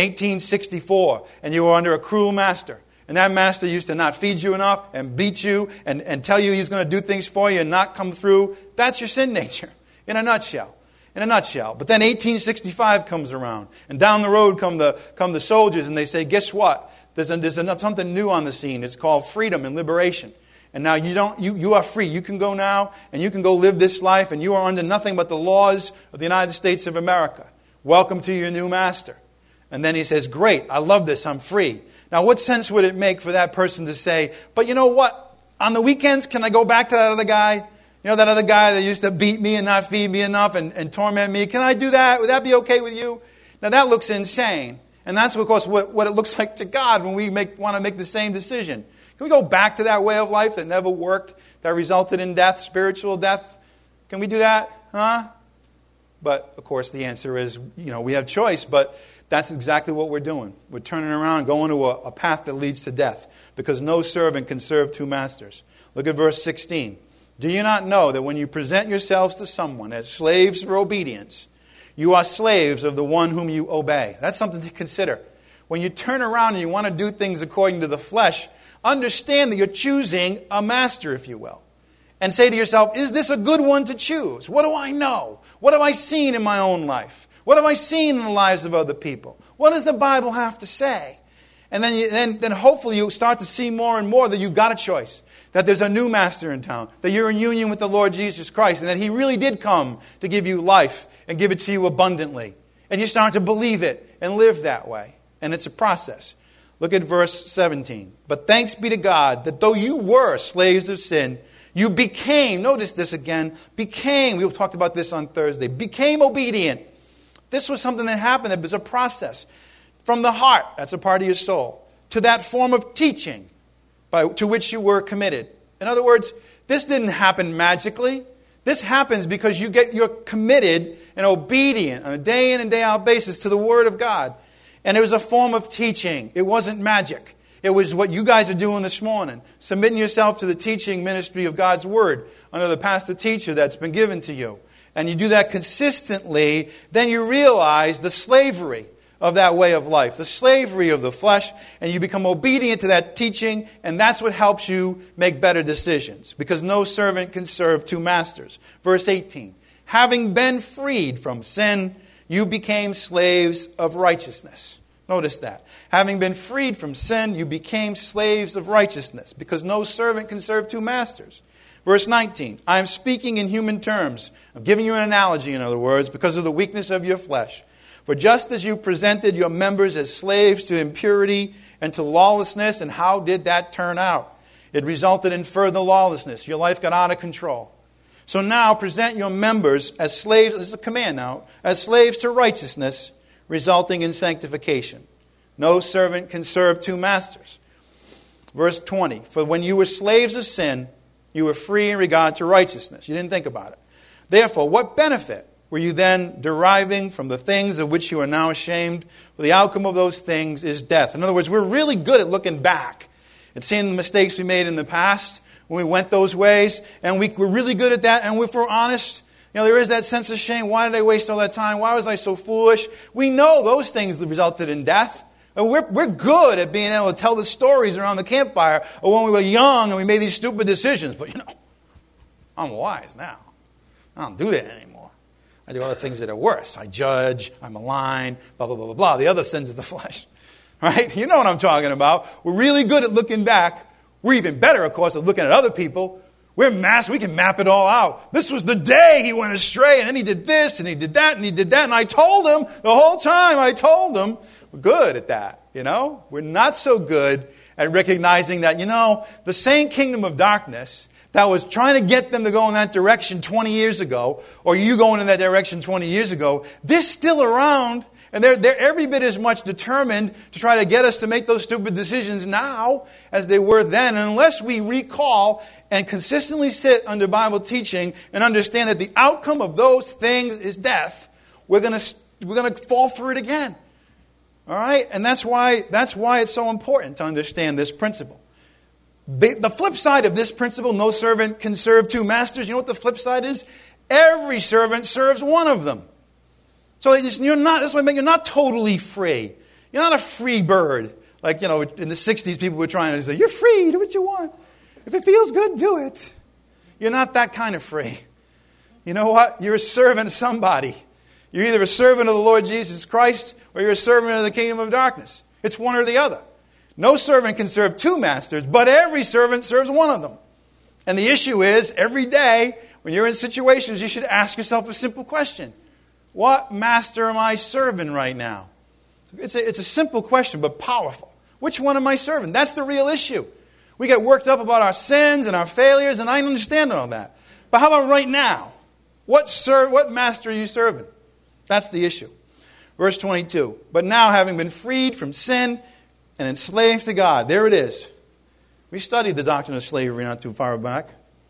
1864, and you were under a cruel master. And that master used to not feed you enough and beat you and tell you he's going to do things for you and not come through. That's your sin nature in a nutshell. In a nutshell. But then 1865 comes around, and down the road come the soldiers, and they say, guess what? There's something new on the scene. It's called freedom and liberation. And now you are free. You can go now, and you can go live this life, and you are under nothing but the laws of the United States of America. Welcome to your new master. And then he says, great, I love this, I'm free. Now, what sense would it make for that person to say, but you know what? On the weekends, can I go back to that other guy? You know, that other guy that used to beat me and not feed me enough and torment me. Can I do that? Would that be okay with you? Now, that looks insane. And that's, of course, what it looks like to God when we want to make the same decision. Can we go back to that way of life that never worked, that resulted in death, spiritual death? Can we do that? Huh? But, of course, the answer is, we have choice, but that's exactly what we're doing. We're turning around, going to a path that leads to death, because no servant can serve two masters. Look at verse 16. Do you not know that when you present yourselves to someone as slaves for obedience, you are slaves of the one whom you obey? That's something to consider. When you turn around and you want to do things according to the flesh, understand that you're choosing a master, if you will. And say to yourself, is this a good one to choose? What do I know? What have I seen in my own life? What have I seen in the lives of other people? What does the Bible have to say? And then hopefully you start to see more and more that you've got a choice. That there's a new master in town. That you're in union with the Lord Jesus Christ. And that He really did come to give you life and give it to you abundantly. And you start to believe it and live that way. And it's a process. Look at verse 17. But thanks be to God that though you were slaves of sin, you became, notice this again, we talked about this on Thursday, became obedient. This was something that happened. It was a process. From the heart, that's a part of your soul, to that form of teaching to which you were committed. In other words, this didn't happen magically. This happens because you're committed and obedient on a day in and day out basis to the Word of God. And it was a form of teaching. It wasn't magic. It was what you guys are doing this morning, submitting yourself to the teaching ministry of God's Word under the pastor teacher that's been given to you. And you do that consistently, then you realize the slavery of that way of life, the slavery of the flesh, and you become obedient to that teaching, and that's what helps you make better decisions, because no servant can serve two masters. Verse 18, having been freed from sin, you became slaves of righteousness. Notice that. Having been freed from sin, you became slaves of righteousness, because no servant can serve two masters. Verse 19, I am speaking in human terms. I'm giving you an analogy, in other words, because of the weakness of your flesh. For just as you presented your members as slaves to impurity and to lawlessness, and how did that turn out? It resulted in further lawlessness. Your life got out of control. So now present your members as slaves, this is a command now, as slaves to righteousness, resulting in sanctification. No servant can serve two masters. Verse 20, for when you were slaves of sin, you were free in regard to righteousness. You didn't think about it. Therefore, what benefit were you then deriving from the things of which you are now ashamed? For the outcome of those things is death. In other words, we're really good at looking back and seeing the mistakes we made in the past when we went those ways. And we're really good at that. And if we're honest, there is that sense of shame. Why did I waste all that time? Why was I so foolish? We know those things that resulted in death. And we're good at being able to tell the stories around the campfire of when we were young and we made these stupid decisions. But I'm wise now. I don't do that anymore. I do other things that are worse. I judge, I malign, blah, blah, blah, blah, blah. The other sins of the flesh. Right? You know what I'm talking about. We're really good at looking back. We're even better, of course, at looking at other people. We can map it all out. This was the day he went astray, and then he did this, and he did that, and he did that. And I told him, the whole time I told him. We're good at that, We're not so good at recognizing that, the same kingdom of darkness that was trying to get them to go in that direction 20 years ago, or you going in that direction 20 years ago, they're still around, and they're every bit as much determined to try to get us to make those stupid decisions now as they were then. And unless we recall and consistently sit under Bible teaching and understand that the outcome of those things is death, we're going to fall for it again. All right? And that's why it's so important to understand this principle. The flip side of this principle, no servant can serve two masters, you know what the flip side is? Every servant serves one of them. So you're not totally free. You're not a free bird. Like, in the 60s, people were trying to say, you're free, do what you want. If it feels good, do it. You're not that kind of free. You know what? You're a servant of somebody. You're either a servant of the Lord Jesus Christ or you're a servant of the kingdom of darkness. It's one or the other. No servant can serve two masters, but every servant serves one of them. And the issue is, every day, when you're in situations, you should ask yourself a simple question. What master am I serving right now? It's a simple question, but powerful. Which one am I serving? That's the real issue. We get worked up about our sins and our failures, and I understand all that. But how about right now? What master are you serving? That's the issue. Verse 22. But now, having been freed from sin and enslaved to God. There it is. We studied the doctrine of slavery not too far back.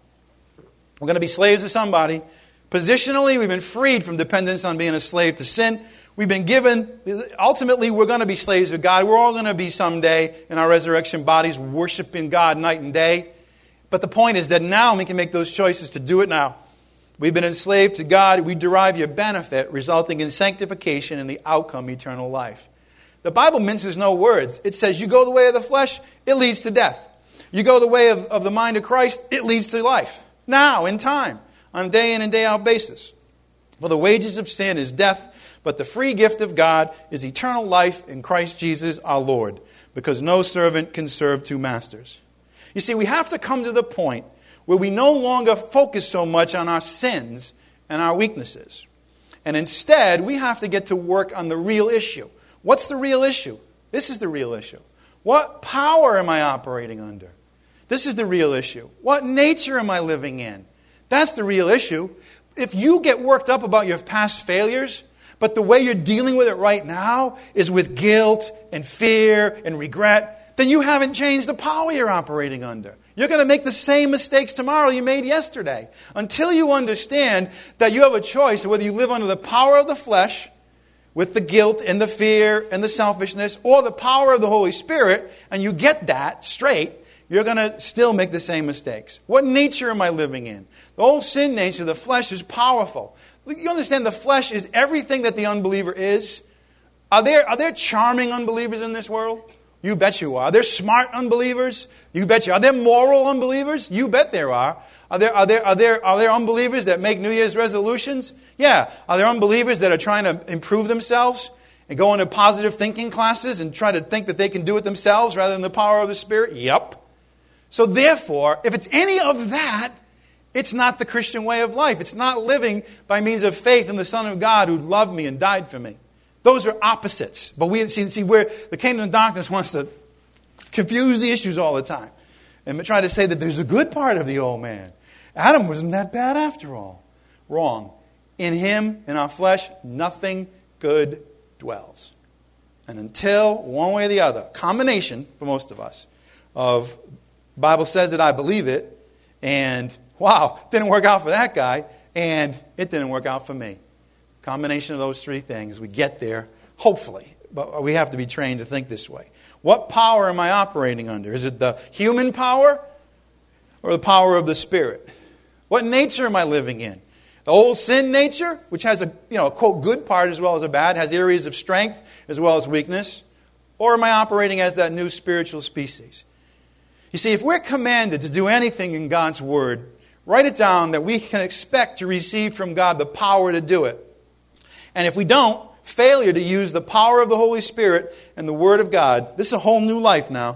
We're going to be slaves to somebody. Positionally, we've been freed from dependence on being a slave to sin. We've been given, ultimately, we're going to be slaves of God. We're all going to be someday in our resurrection bodies worshiping God night and day. But the point is that now we can make those choices to do it now. We've been enslaved to God. We derive your benefit, resulting in sanctification and the outcome, eternal life. The Bible minces no words. It says you go the way of the flesh, it leads to death. You go the way of the mind of Christ, it leads to life. Now, in time, on a day in and day out basis. For the wages of sin is death, but the free gift of God is eternal life in Christ Jesus our Lord, because no servant can serve two masters. You see, we have to come to the point where we no longer focus so much on our sins and our weaknesses. And instead, we have to get to work on the real issue. What's the real issue? This is the real issue. What power am I operating under? This is the real issue. What nature am I living in? That's the real issue. If you get worked up about your past failures, but the way you're dealing with it right now is with guilt and fear and regret, then you haven't changed the power you're operating under. You're going to make the same mistakes tomorrow you made yesterday. Until you understand that you have a choice of whether you live under the power of the flesh, with the guilt and the fear and the selfishness, or the power of the Holy Spirit, and you get that straight, you're going to still make the same mistakes. What nature am I living in? The old sin nature, the flesh, is powerful. You understand the flesh is everything that the unbeliever is. Are there charming unbelievers in this world? You bet you are. Are there smart unbelievers? You bet you are. Are there moral unbelievers? You bet there are. Are there unbelievers that make New Year's resolutions? Yeah. Are there unbelievers that are trying to improve themselves and go into positive thinking classes and try to think that they can do it themselves rather than the power of the Spirit? Yep. So therefore, if it's any of that, it's not the Christian way of life. It's not living by means of faith in the Son of God who loved me and died for me. Those are opposites. But we see where the kingdom of darkness wants to confuse the issues all the time. And try to say that there's a good part of the old man. Adam wasn't that bad after all. Wrong. In him, in our flesh, nothing good dwells. And until, one way or the other, combination for most of us, of the Bible says it, I believe it, and wow, didn't work out for that guy, and it didn't work out for me. Combination of those three things, we get there, hopefully. But we have to be trained to think this way. What power am I operating under? Is it the human power or the power of the Spirit? What nature am I living in? The old sin nature, which has a quote good part as well as a bad, has areas of strength as well as weakness? Or am I operating as that new spiritual species? You see, if we're commanded to do anything in God's Word, write it down that we can expect to receive from God the power to do it. And if we don't, failure to use the power of the Holy Spirit and the Word of God, this is a whole new life now.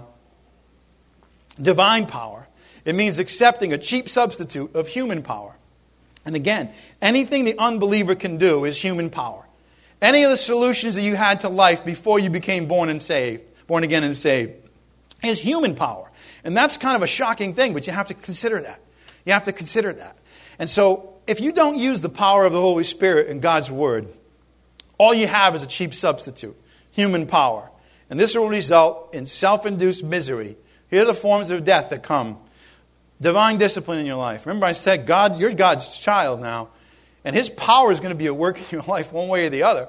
Divine power. It means accepting a cheap substitute of human power. And again, anything the unbeliever can do is human power. Any of the solutions that you had to life before you became born again and saved, is human power. And that's kind of a shocking thing, but you have to consider that. You have to consider that. And so, if you don't use the power of the Holy Spirit in God's Word, all you have is a cheap substitute, human power. And this will result in self-induced misery. Here are the forms of death that come. Divine discipline in your life. Remember I said, God, you're God's child now. And His power is going to be at work in your life one way or the other.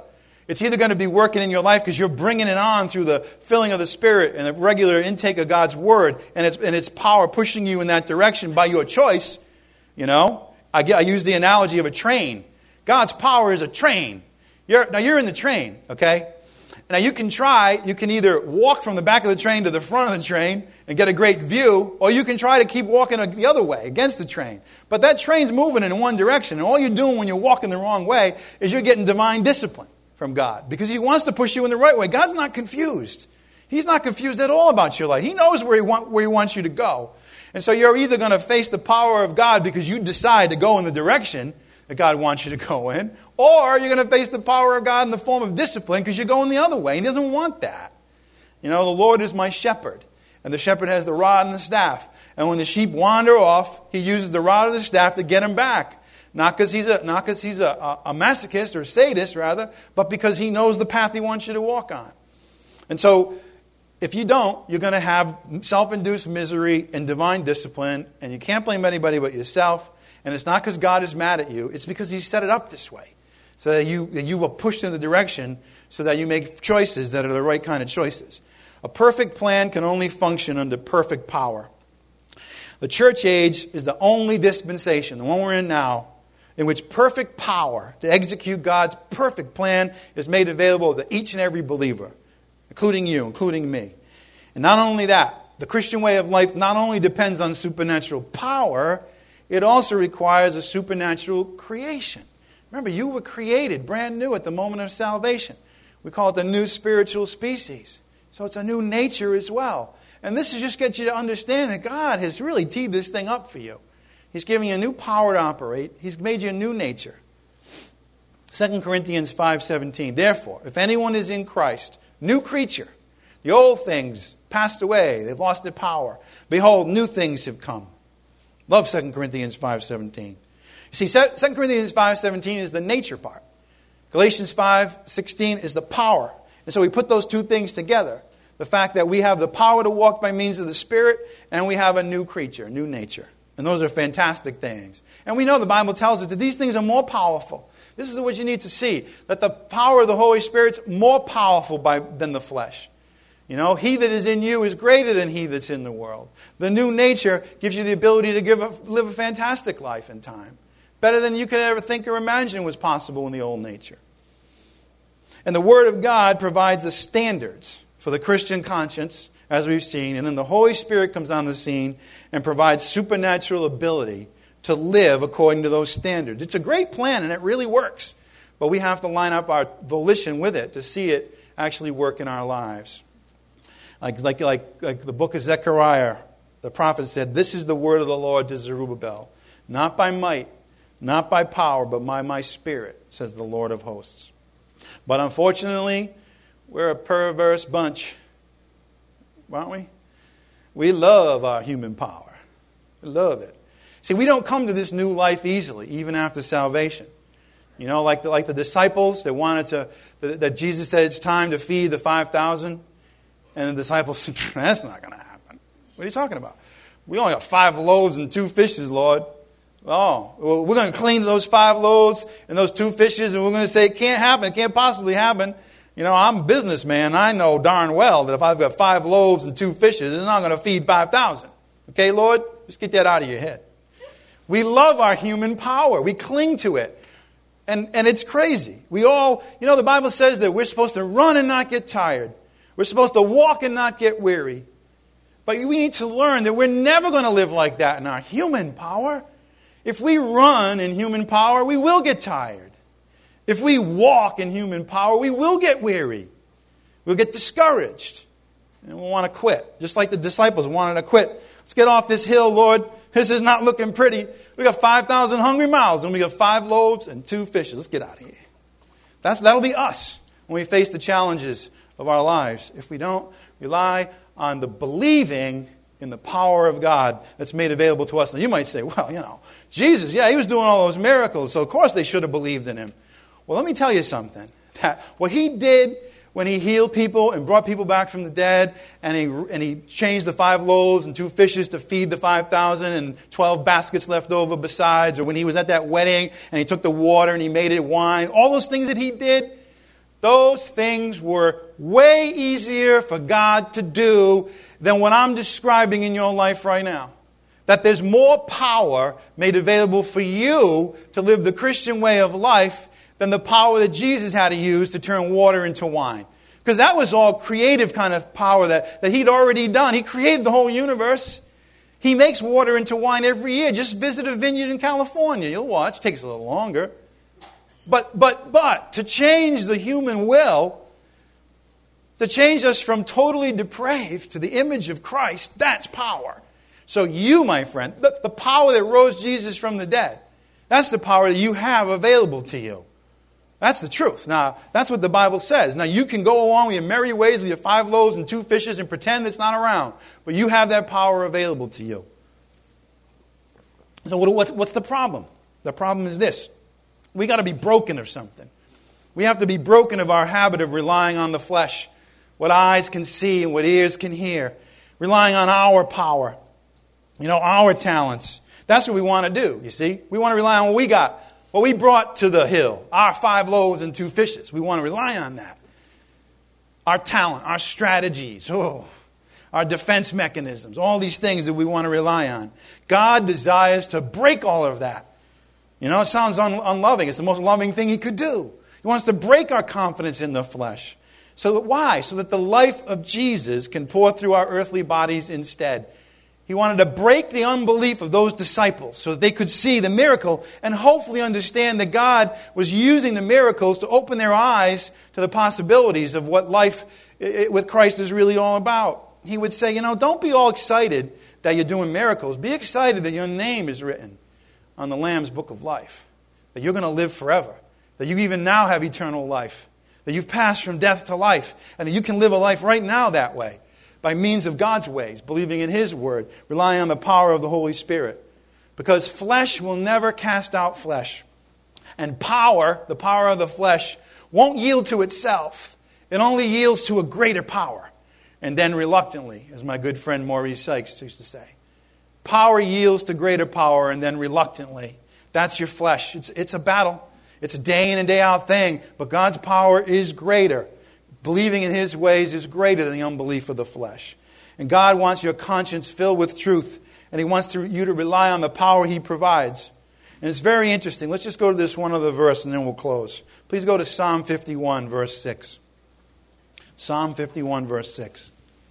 It's either going to be working in your life because you're bringing it on through the filling of the Spirit and the regular intake of God's Word, and its power pushing you in that direction by your choice. You know, I use the analogy of a train. God's power is a train. Now you're in the train, okay? Now you can either walk from the back of the train to the front of the train and get a great view, or you can try to keep walking the other way, against the train. But that train's moving in one direction, and all you're doing when you're walking the wrong way is you're getting divine discipline from God, because He wants to push you in the right way. God's not confused. He's not confused at all about your life. He knows where He wants you to go. And so you're either going to face the power of God because you decide to go in the direction that God wants you to go in, or you're going to face the power of God in the form of discipline because you're going the other way. He doesn't want that. You know, the Lord is my shepherd, and the shepherd has the rod and the staff. And when the sheep wander off, He uses the rod or the staff to get them back. Not because he's a masochist or a sadist, rather, but because He knows the path He wants you to walk on. And so, if you don't, you're going to have self-induced misery and divine discipline, and you can't blame anybody but yourself. And it's not because God is mad at you. It's because He set it up this way, so that you will push in the direction, so that you make choices that are the right kind of choices. A perfect plan can only function under perfect power. The church age is the only dispensation, the one we're in now, in which perfect power to execute God's perfect plan is made available to each and every believer, including you, including me. And not only that, the Christian way of life not only depends on supernatural power, it also requires a supernatural creation. Remember, you were created brand new at the moment of salvation. We call it the new spiritual species. So it's a new nature as well. And this is just get you to understand that God has really teed this thing up for you. He's giving you a new power to operate. He's made you a new nature. 2 Corinthians 5:17. Therefore, if anyone is in Christ, new creature, the old things passed away. They've lost their power. Behold, new things have come. Love 2 Corinthians 5:17. You see, 2 Corinthians 5:17 is the nature part. Galatians 5:16 is the power. And so we put those two things together. The fact that we have the power to walk by means of the Spirit, and we have a new creature, a new nature. And those are fantastic things. And we know the Bible tells us that these things are more powerful. This is what you need to see, that the power of the Holy Spirit's more powerful than the flesh. You know, He that is in you is greater than he that's in the world. The new nature gives you the ability to live a fantastic life in time. Better than you could ever think or imagine was possible in the old nature. And the Word of God provides the standards for the Christian conscience, as we've seen. And then the Holy Spirit comes on the scene and provides supernatural ability to live according to those standards. It's a great plan, and it really works. But we have to line up our volition with it to see it actually work in our lives. Like the book of Zechariah, the prophet said, "This is the word of the Lord to Zerubbabel. Not by might, not by power, but by my Spirit, says the Lord of hosts." But unfortunately, we're a perverse bunch, aren't we? We love our human power. We love it. See, we don't come to this new life easily, even after salvation. You know, like the disciples that Jesus said it's time to feed the 5,000. And the disciples said, "That's not going to happen." What are you talking about? We only got 5 loaves and 2 fishes, Lord. Oh, well, we're going to cling to those 5 loaves and those 2 fishes, and we're going to say, it can't happen. It can't possibly happen. You know, I'm a businessman. I know darn well that if I've got 5 loaves and 2 fishes, it's not going to feed 5,000. Okay, Lord? Just get that out of your head. We love our human power. We cling to it. And it's crazy. We all, you know, the Bible says that we're supposed to run and not get tired. We're supposed to walk and not get weary. But we need to learn that we're never going to live like that in our human power. If we run in human power, we will get tired. If we walk in human power, we will get weary. We'll get discouraged. And we'll want to quit. Just like the disciples wanted to quit. Let's get off this hill, Lord. This is not looking pretty. We got 5,000 hungry mouths and we got 5 loaves and 2 fishes. Let's get out of here. That'll be us when we face the challenges of our lives. If we don't rely on the believing in the power of God that's made available to us. Now you might say, well, you know, Jesus, yeah, He was doing all those miracles, so of course they should have believed in Him. Well, let me tell you something. That what He did when He healed people and brought people back from the dead, and he changed the 5 loaves and 2 fishes to feed the 5,000 and 12 baskets left over besides, or when He was at that wedding and He took the water and He made it wine, all those things that He did, Those things were way easier for God to do than what I'm describing in your life right now. That there's more power made available for you to live the Christian way of life than the power that Jesus had to use to turn water into wine. Because that was all creative kind of power that He'd already done. He created the whole universe. He makes water into wine every year. Just visit a vineyard in California. You'll watch. It takes a little longer. But to change the human will, to change us from totally depraved to the image of Christ, that's power. So you, my friend, the power that rose Jesus from the dead, that's the power that you have available to you. That's the truth. Now, that's what the Bible says. Now, you can go along with your merry ways with your 5 loaves and 2 fishes and pretend it's not around. But you have that power available to you. So what's the problem? The problem is this. We got to be broken of something. We have to be broken of our habit of relying on the flesh, what eyes can see and what ears can hear, relying on our power, our talents. That's what we want to do, you see. We want to rely on what we got, what we brought to the hill, our 5 loaves and 2 fishes. We want to rely on that. Our talent, our strategies, our defense mechanisms, all these things that we want to rely on. God desires to break all of that. It sounds unloving. It's the most loving thing He could do. He wants to break our confidence in the flesh. Why? So that the life of Jesus can pour through our earthly bodies instead. He wanted to break the unbelief of those disciples so that they could see the miracle and hopefully understand that God was using the miracles to open their eyes to the possibilities of what life with Christ is really all about. He would say, don't be all excited that you're doing miracles. Be excited that your name is written on the Lamb's book of life, that you're going to live forever, that you even now have eternal life, that you've passed from death to life, and that you can live a life right now that way by means of God's ways, believing in His Word, relying on the power of the Holy Spirit. Because flesh will never cast out flesh. And power, the power of the flesh, won't yield to itself. It only yields to a greater power. And then reluctantly, as my good friend Maurice Sykes used to say. Power yields to greater power and then reluctantly. That's your flesh. It's a battle. It's a day in and day out thing. But God's power is greater. Believing in His ways is greater than the unbelief of the flesh. And God wants your conscience filled with truth. And He wants you to rely on the power He provides. And it's very interesting. Let's just go to this one other verse and then we'll close. Please go to Psalm 51, verse 6. Psalm 51, verse 6.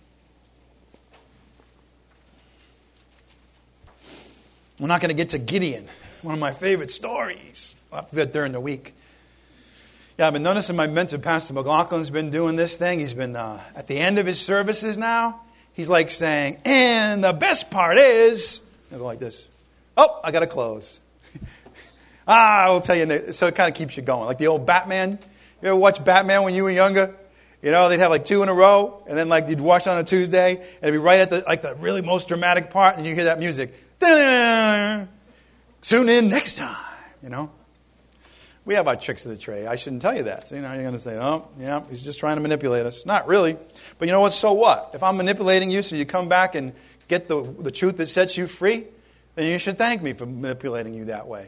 We're not going to get to Gideon, one of my favorite stories. I'll have to do that during the week. Yeah, I've been noticing my mentor, Pastor McLaughlin's been doing this thing. He's been, at the end of his services now, he's like saying, and the best part is, I go like this. Oh, I got to close. I will tell you. So it kind of keeps you going. Like the old Batman. You ever watch Batman when you were younger? They'd have like 2 in a row, and then like you'd watch on a Tuesday, and it'd be right at the really most dramatic part, and you hear that music. Soon in next time, We have our tricks of the trade. I shouldn't tell you that. So, you're going to say, oh, yeah, he's just trying to manipulate us. Not really. But you know what? So what? If I'm manipulating you so you come back and get the truth that sets you free, then you should thank me for manipulating you that way.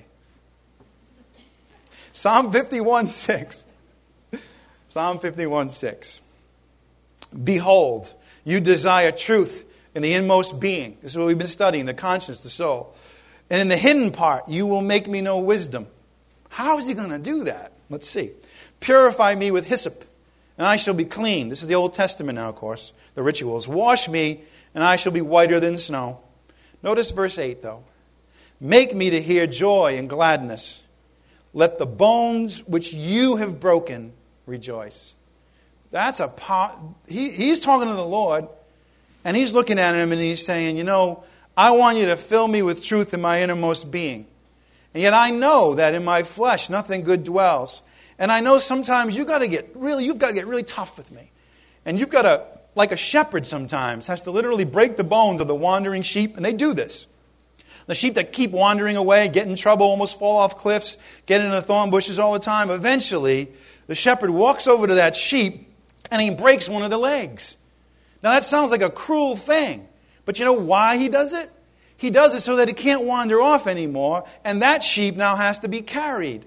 Psalm 51:6. Psalm 51:6. Behold, you desire truth in the inmost being. This is what we've been studying, the conscience, the soul. And in the hidden part, you will make me know wisdom. How is He going to do that? Let's see. Purify me with hyssop, and I shall be clean. This is the Old Testament now, of course, the rituals. Wash me, and I shall be whiter than snow. Notice verse 8, though. Make me to hear joy and gladness. Let the bones which you have broken rejoice. That's he's talking to the Lord, and He's looking at him, and He's saying, I want you to fill me with truth in my innermost being. And yet I know that in my flesh nothing good dwells. And I know sometimes you've got to get really tough with me. And you've got to, like a shepherd sometimes, has to literally break the bones of the wandering sheep. And they do this. The sheep that keep wandering away, get in trouble, almost fall off cliffs, get into thorn bushes all the time. Eventually, the shepherd walks over to that sheep and he breaks one of the legs. Now that sounds like a cruel thing. But you know why he does it? He does it so that it can't wander off anymore, and that sheep now has to be carried.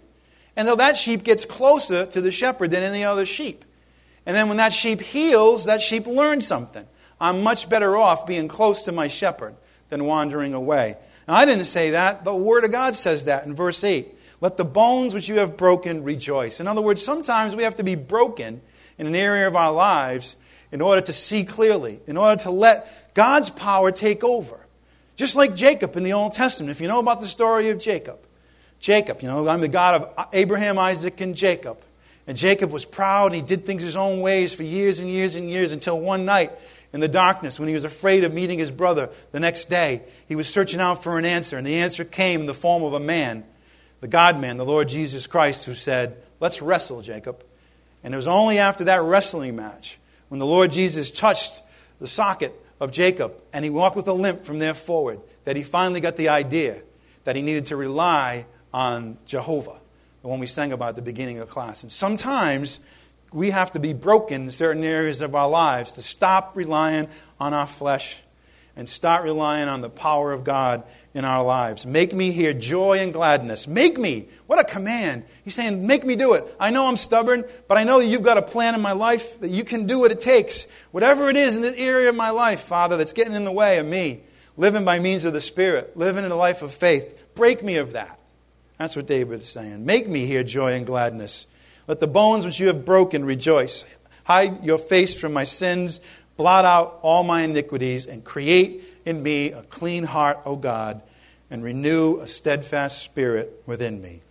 And though that sheep gets closer to the shepherd than any other sheep. And then when that sheep heals, that sheep learns something. I'm much better off being close to my shepherd than wandering away. Now, I didn't say that. The Word of God says that in verse 8. Let the bones which you have broken rejoice. In other words, sometimes we have to be broken in an area of our lives in order to see clearly, in order to let God's power take over. Just like Jacob in the Old Testament. If you know about the story of Jacob, I'm the God of Abraham, Isaac, and Jacob. And Jacob was proud, and he did things his own ways for years and years and years until one night in the darkness when he was afraid of meeting his brother the next day. He was searching out for an answer, and the answer came in the form of a man, the God-man, the Lord Jesus Christ, who said, let's wrestle, Jacob. And it was only after that wrestling match, when the Lord Jesus touched the socket of Jacob, and he walked with a limp from there forward, that he finally got the idea that he needed to rely on Jehovah, the one we sang about at the beginning of class. And sometimes we have to be broken in certain areas of our lives to stop relying on our flesh and start relying on the power of God in our lives. Make me hear joy and gladness. Make me. What a command. He's saying, make me do it. I know I'm stubborn, but I know that you've got a plan in my life, that you can do what it takes. Whatever it is in this area of my life, Father, that's getting in the way of me living by means of the Spirit, living in a life of faith. Break me of that. That's what David is saying. Make me hear joy and gladness. Let the bones which you have broken rejoice. Hide your face from my sins. Blot out all my iniquities and create in me a clean heart, O God, and renew a steadfast spirit within me.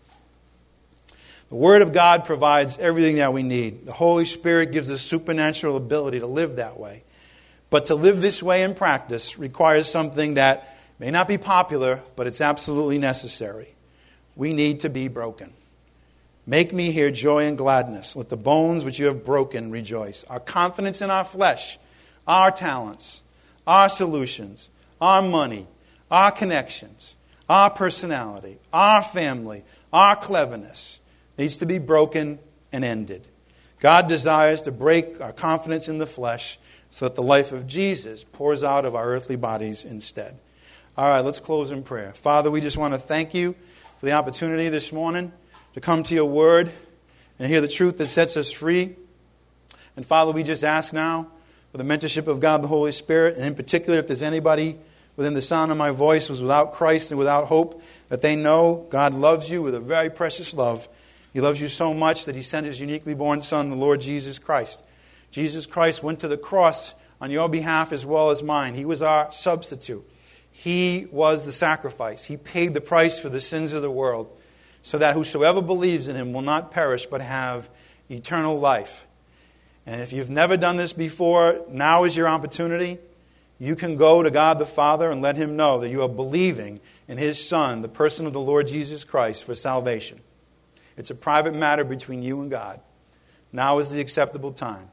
The Word of God provides everything that we need. The Holy Spirit gives us supernatural ability to live that way. But to live this way in practice requires something that may not be popular, but it's absolutely necessary. We need to be broken. Make me hear joy and gladness. Let the bones which you have broken rejoice. Our confidence in our flesh, our talents, our solutions, our money, our connections, our personality, our family, our cleverness needs to be broken and ended. God desires to break our confidence in the flesh so that the life of Jesus pours out of our earthly bodies instead. All right, let's close in prayer. Father, we just want to thank you for the opportunity this morning to come to your word and hear the truth that sets us free. And Father, we just ask now for the mentorship of God the Holy Spirit, and in particular, if there's anybody within the sound of my voice who's without Christ and without hope, that they know God loves you with a very precious love. He loves you so much that He sent His uniquely born Son, the Lord Jesus Christ. Jesus Christ went to the cross on your behalf as well as mine. He was our substitute. He was the sacrifice. He paid the price for the sins of the world so that whosoever believes in Him will not perish but have eternal life. And if you've never done this before, now is your opportunity. You can go to God the Father and let Him know that you are believing in His Son, the person of the Lord Jesus Christ, for salvation. It's a private matter between you and God. Now is the acceptable time.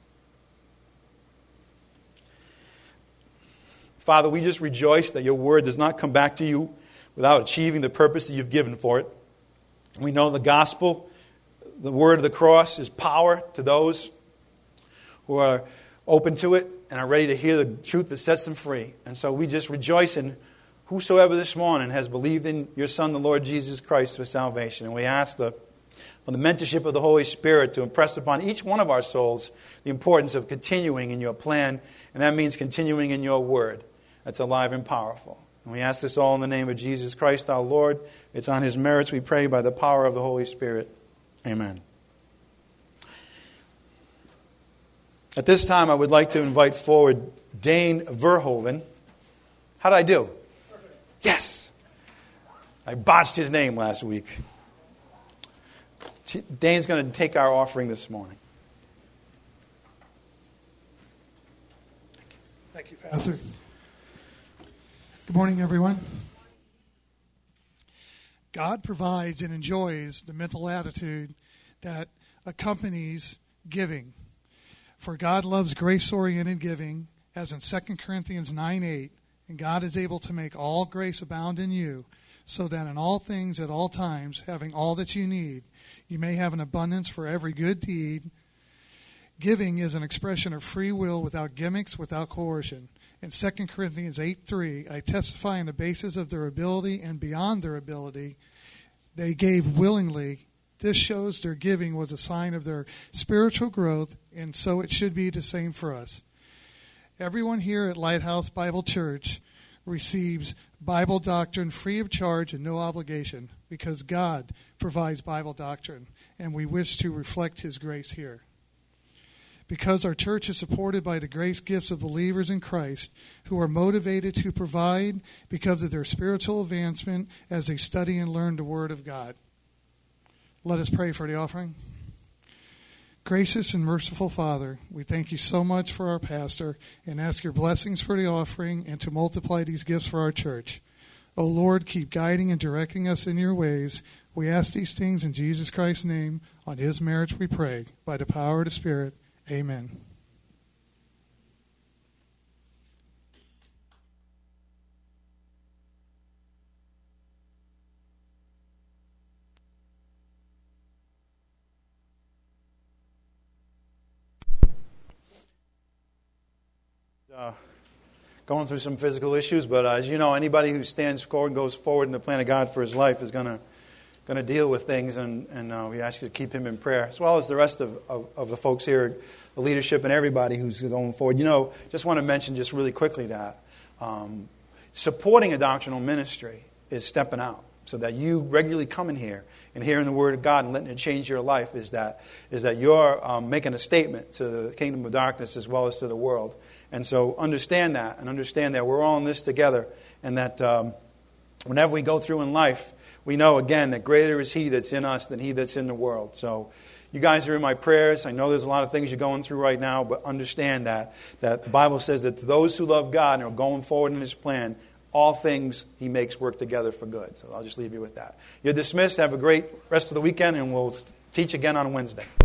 Father, we just rejoice that your word does not come back to you without achieving the purpose that you've given for it. We know the gospel, the word of the cross, is power to those who are open to it and are ready to hear the truth that sets them free. And so we just rejoice in whosoever this morning has believed in your Son, the Lord Jesus Christ, for salvation. And we ask for the mentorship of the Holy Spirit to impress upon each one of our souls the importance of continuing in your plan. And that means continuing in your word that's alive and powerful. And we ask this all in the name of Jesus Christ our Lord. It's on His merits we pray by the power of the Holy Spirit. Amen. At this time, I would like to invite forward Dane Verhoeven. How did I do? Perfect. Yes. I botched his name last week. Dane's going to take our offering this morning. Thank you, Pastor. Good morning, everyone. God provides and enjoys the mental attitude that accompanies giving. For God loves grace-oriented giving, as in 2 Corinthians 9:8, and God is able to make all grace abound in you, so that in all things at all times, having all that you need, you may have an abundance for every good deed. Giving is an expression of free will without gimmicks, without coercion. In 2 Corinthians 8:3, I testify on the basis of their ability and beyond their ability, they gave willingly, This shows their giving was a sign of their spiritual growth, and so it should be the same for us. Everyone here at Lighthouse Bible Church receives Bible doctrine free of charge and no obligation because God provides Bible doctrine, and we wish to reflect His grace here. Because our church is supported by the grace gifts of believers in Christ who are motivated to provide because of their spiritual advancement as they study and learn the Word of God. Let us pray for the offering. Gracious and merciful Father, we thank you so much for our pastor and ask your blessings for the offering and to multiply these gifts for our church. O Lord, keep guiding and directing us in your ways. We ask these things in Jesus Christ's name. On his merits we pray. By the power of the Spirit, amen. Going through some physical issues, but as you know, anybody who stands forward and goes forward in the plan of God for his life is going to deal with things, and we ask you to keep him in prayer, as well as the rest of the folks here, the leadership, and everybody who's going forward. You know, just want to mention just really quickly that supporting a doctrinal ministry is stepping out, so that you regularly coming here and hearing the Word of God and letting it change your life is that you're making a statement to the kingdom of darkness as well as to the world. And so understand that, and understand that we're all in this together, and that whenever we go through in life, we know, again, that greater is He that's in us than he that's in the world. So you guys are in my prayers. I know there's a lot of things you're going through right now, but understand that the Bible says that to those who love God and are going forward in His plan, all things He makes work together for good. So I'll just leave you with that. You're dismissed. Have a great rest of the weekend, and we'll teach again on Wednesday.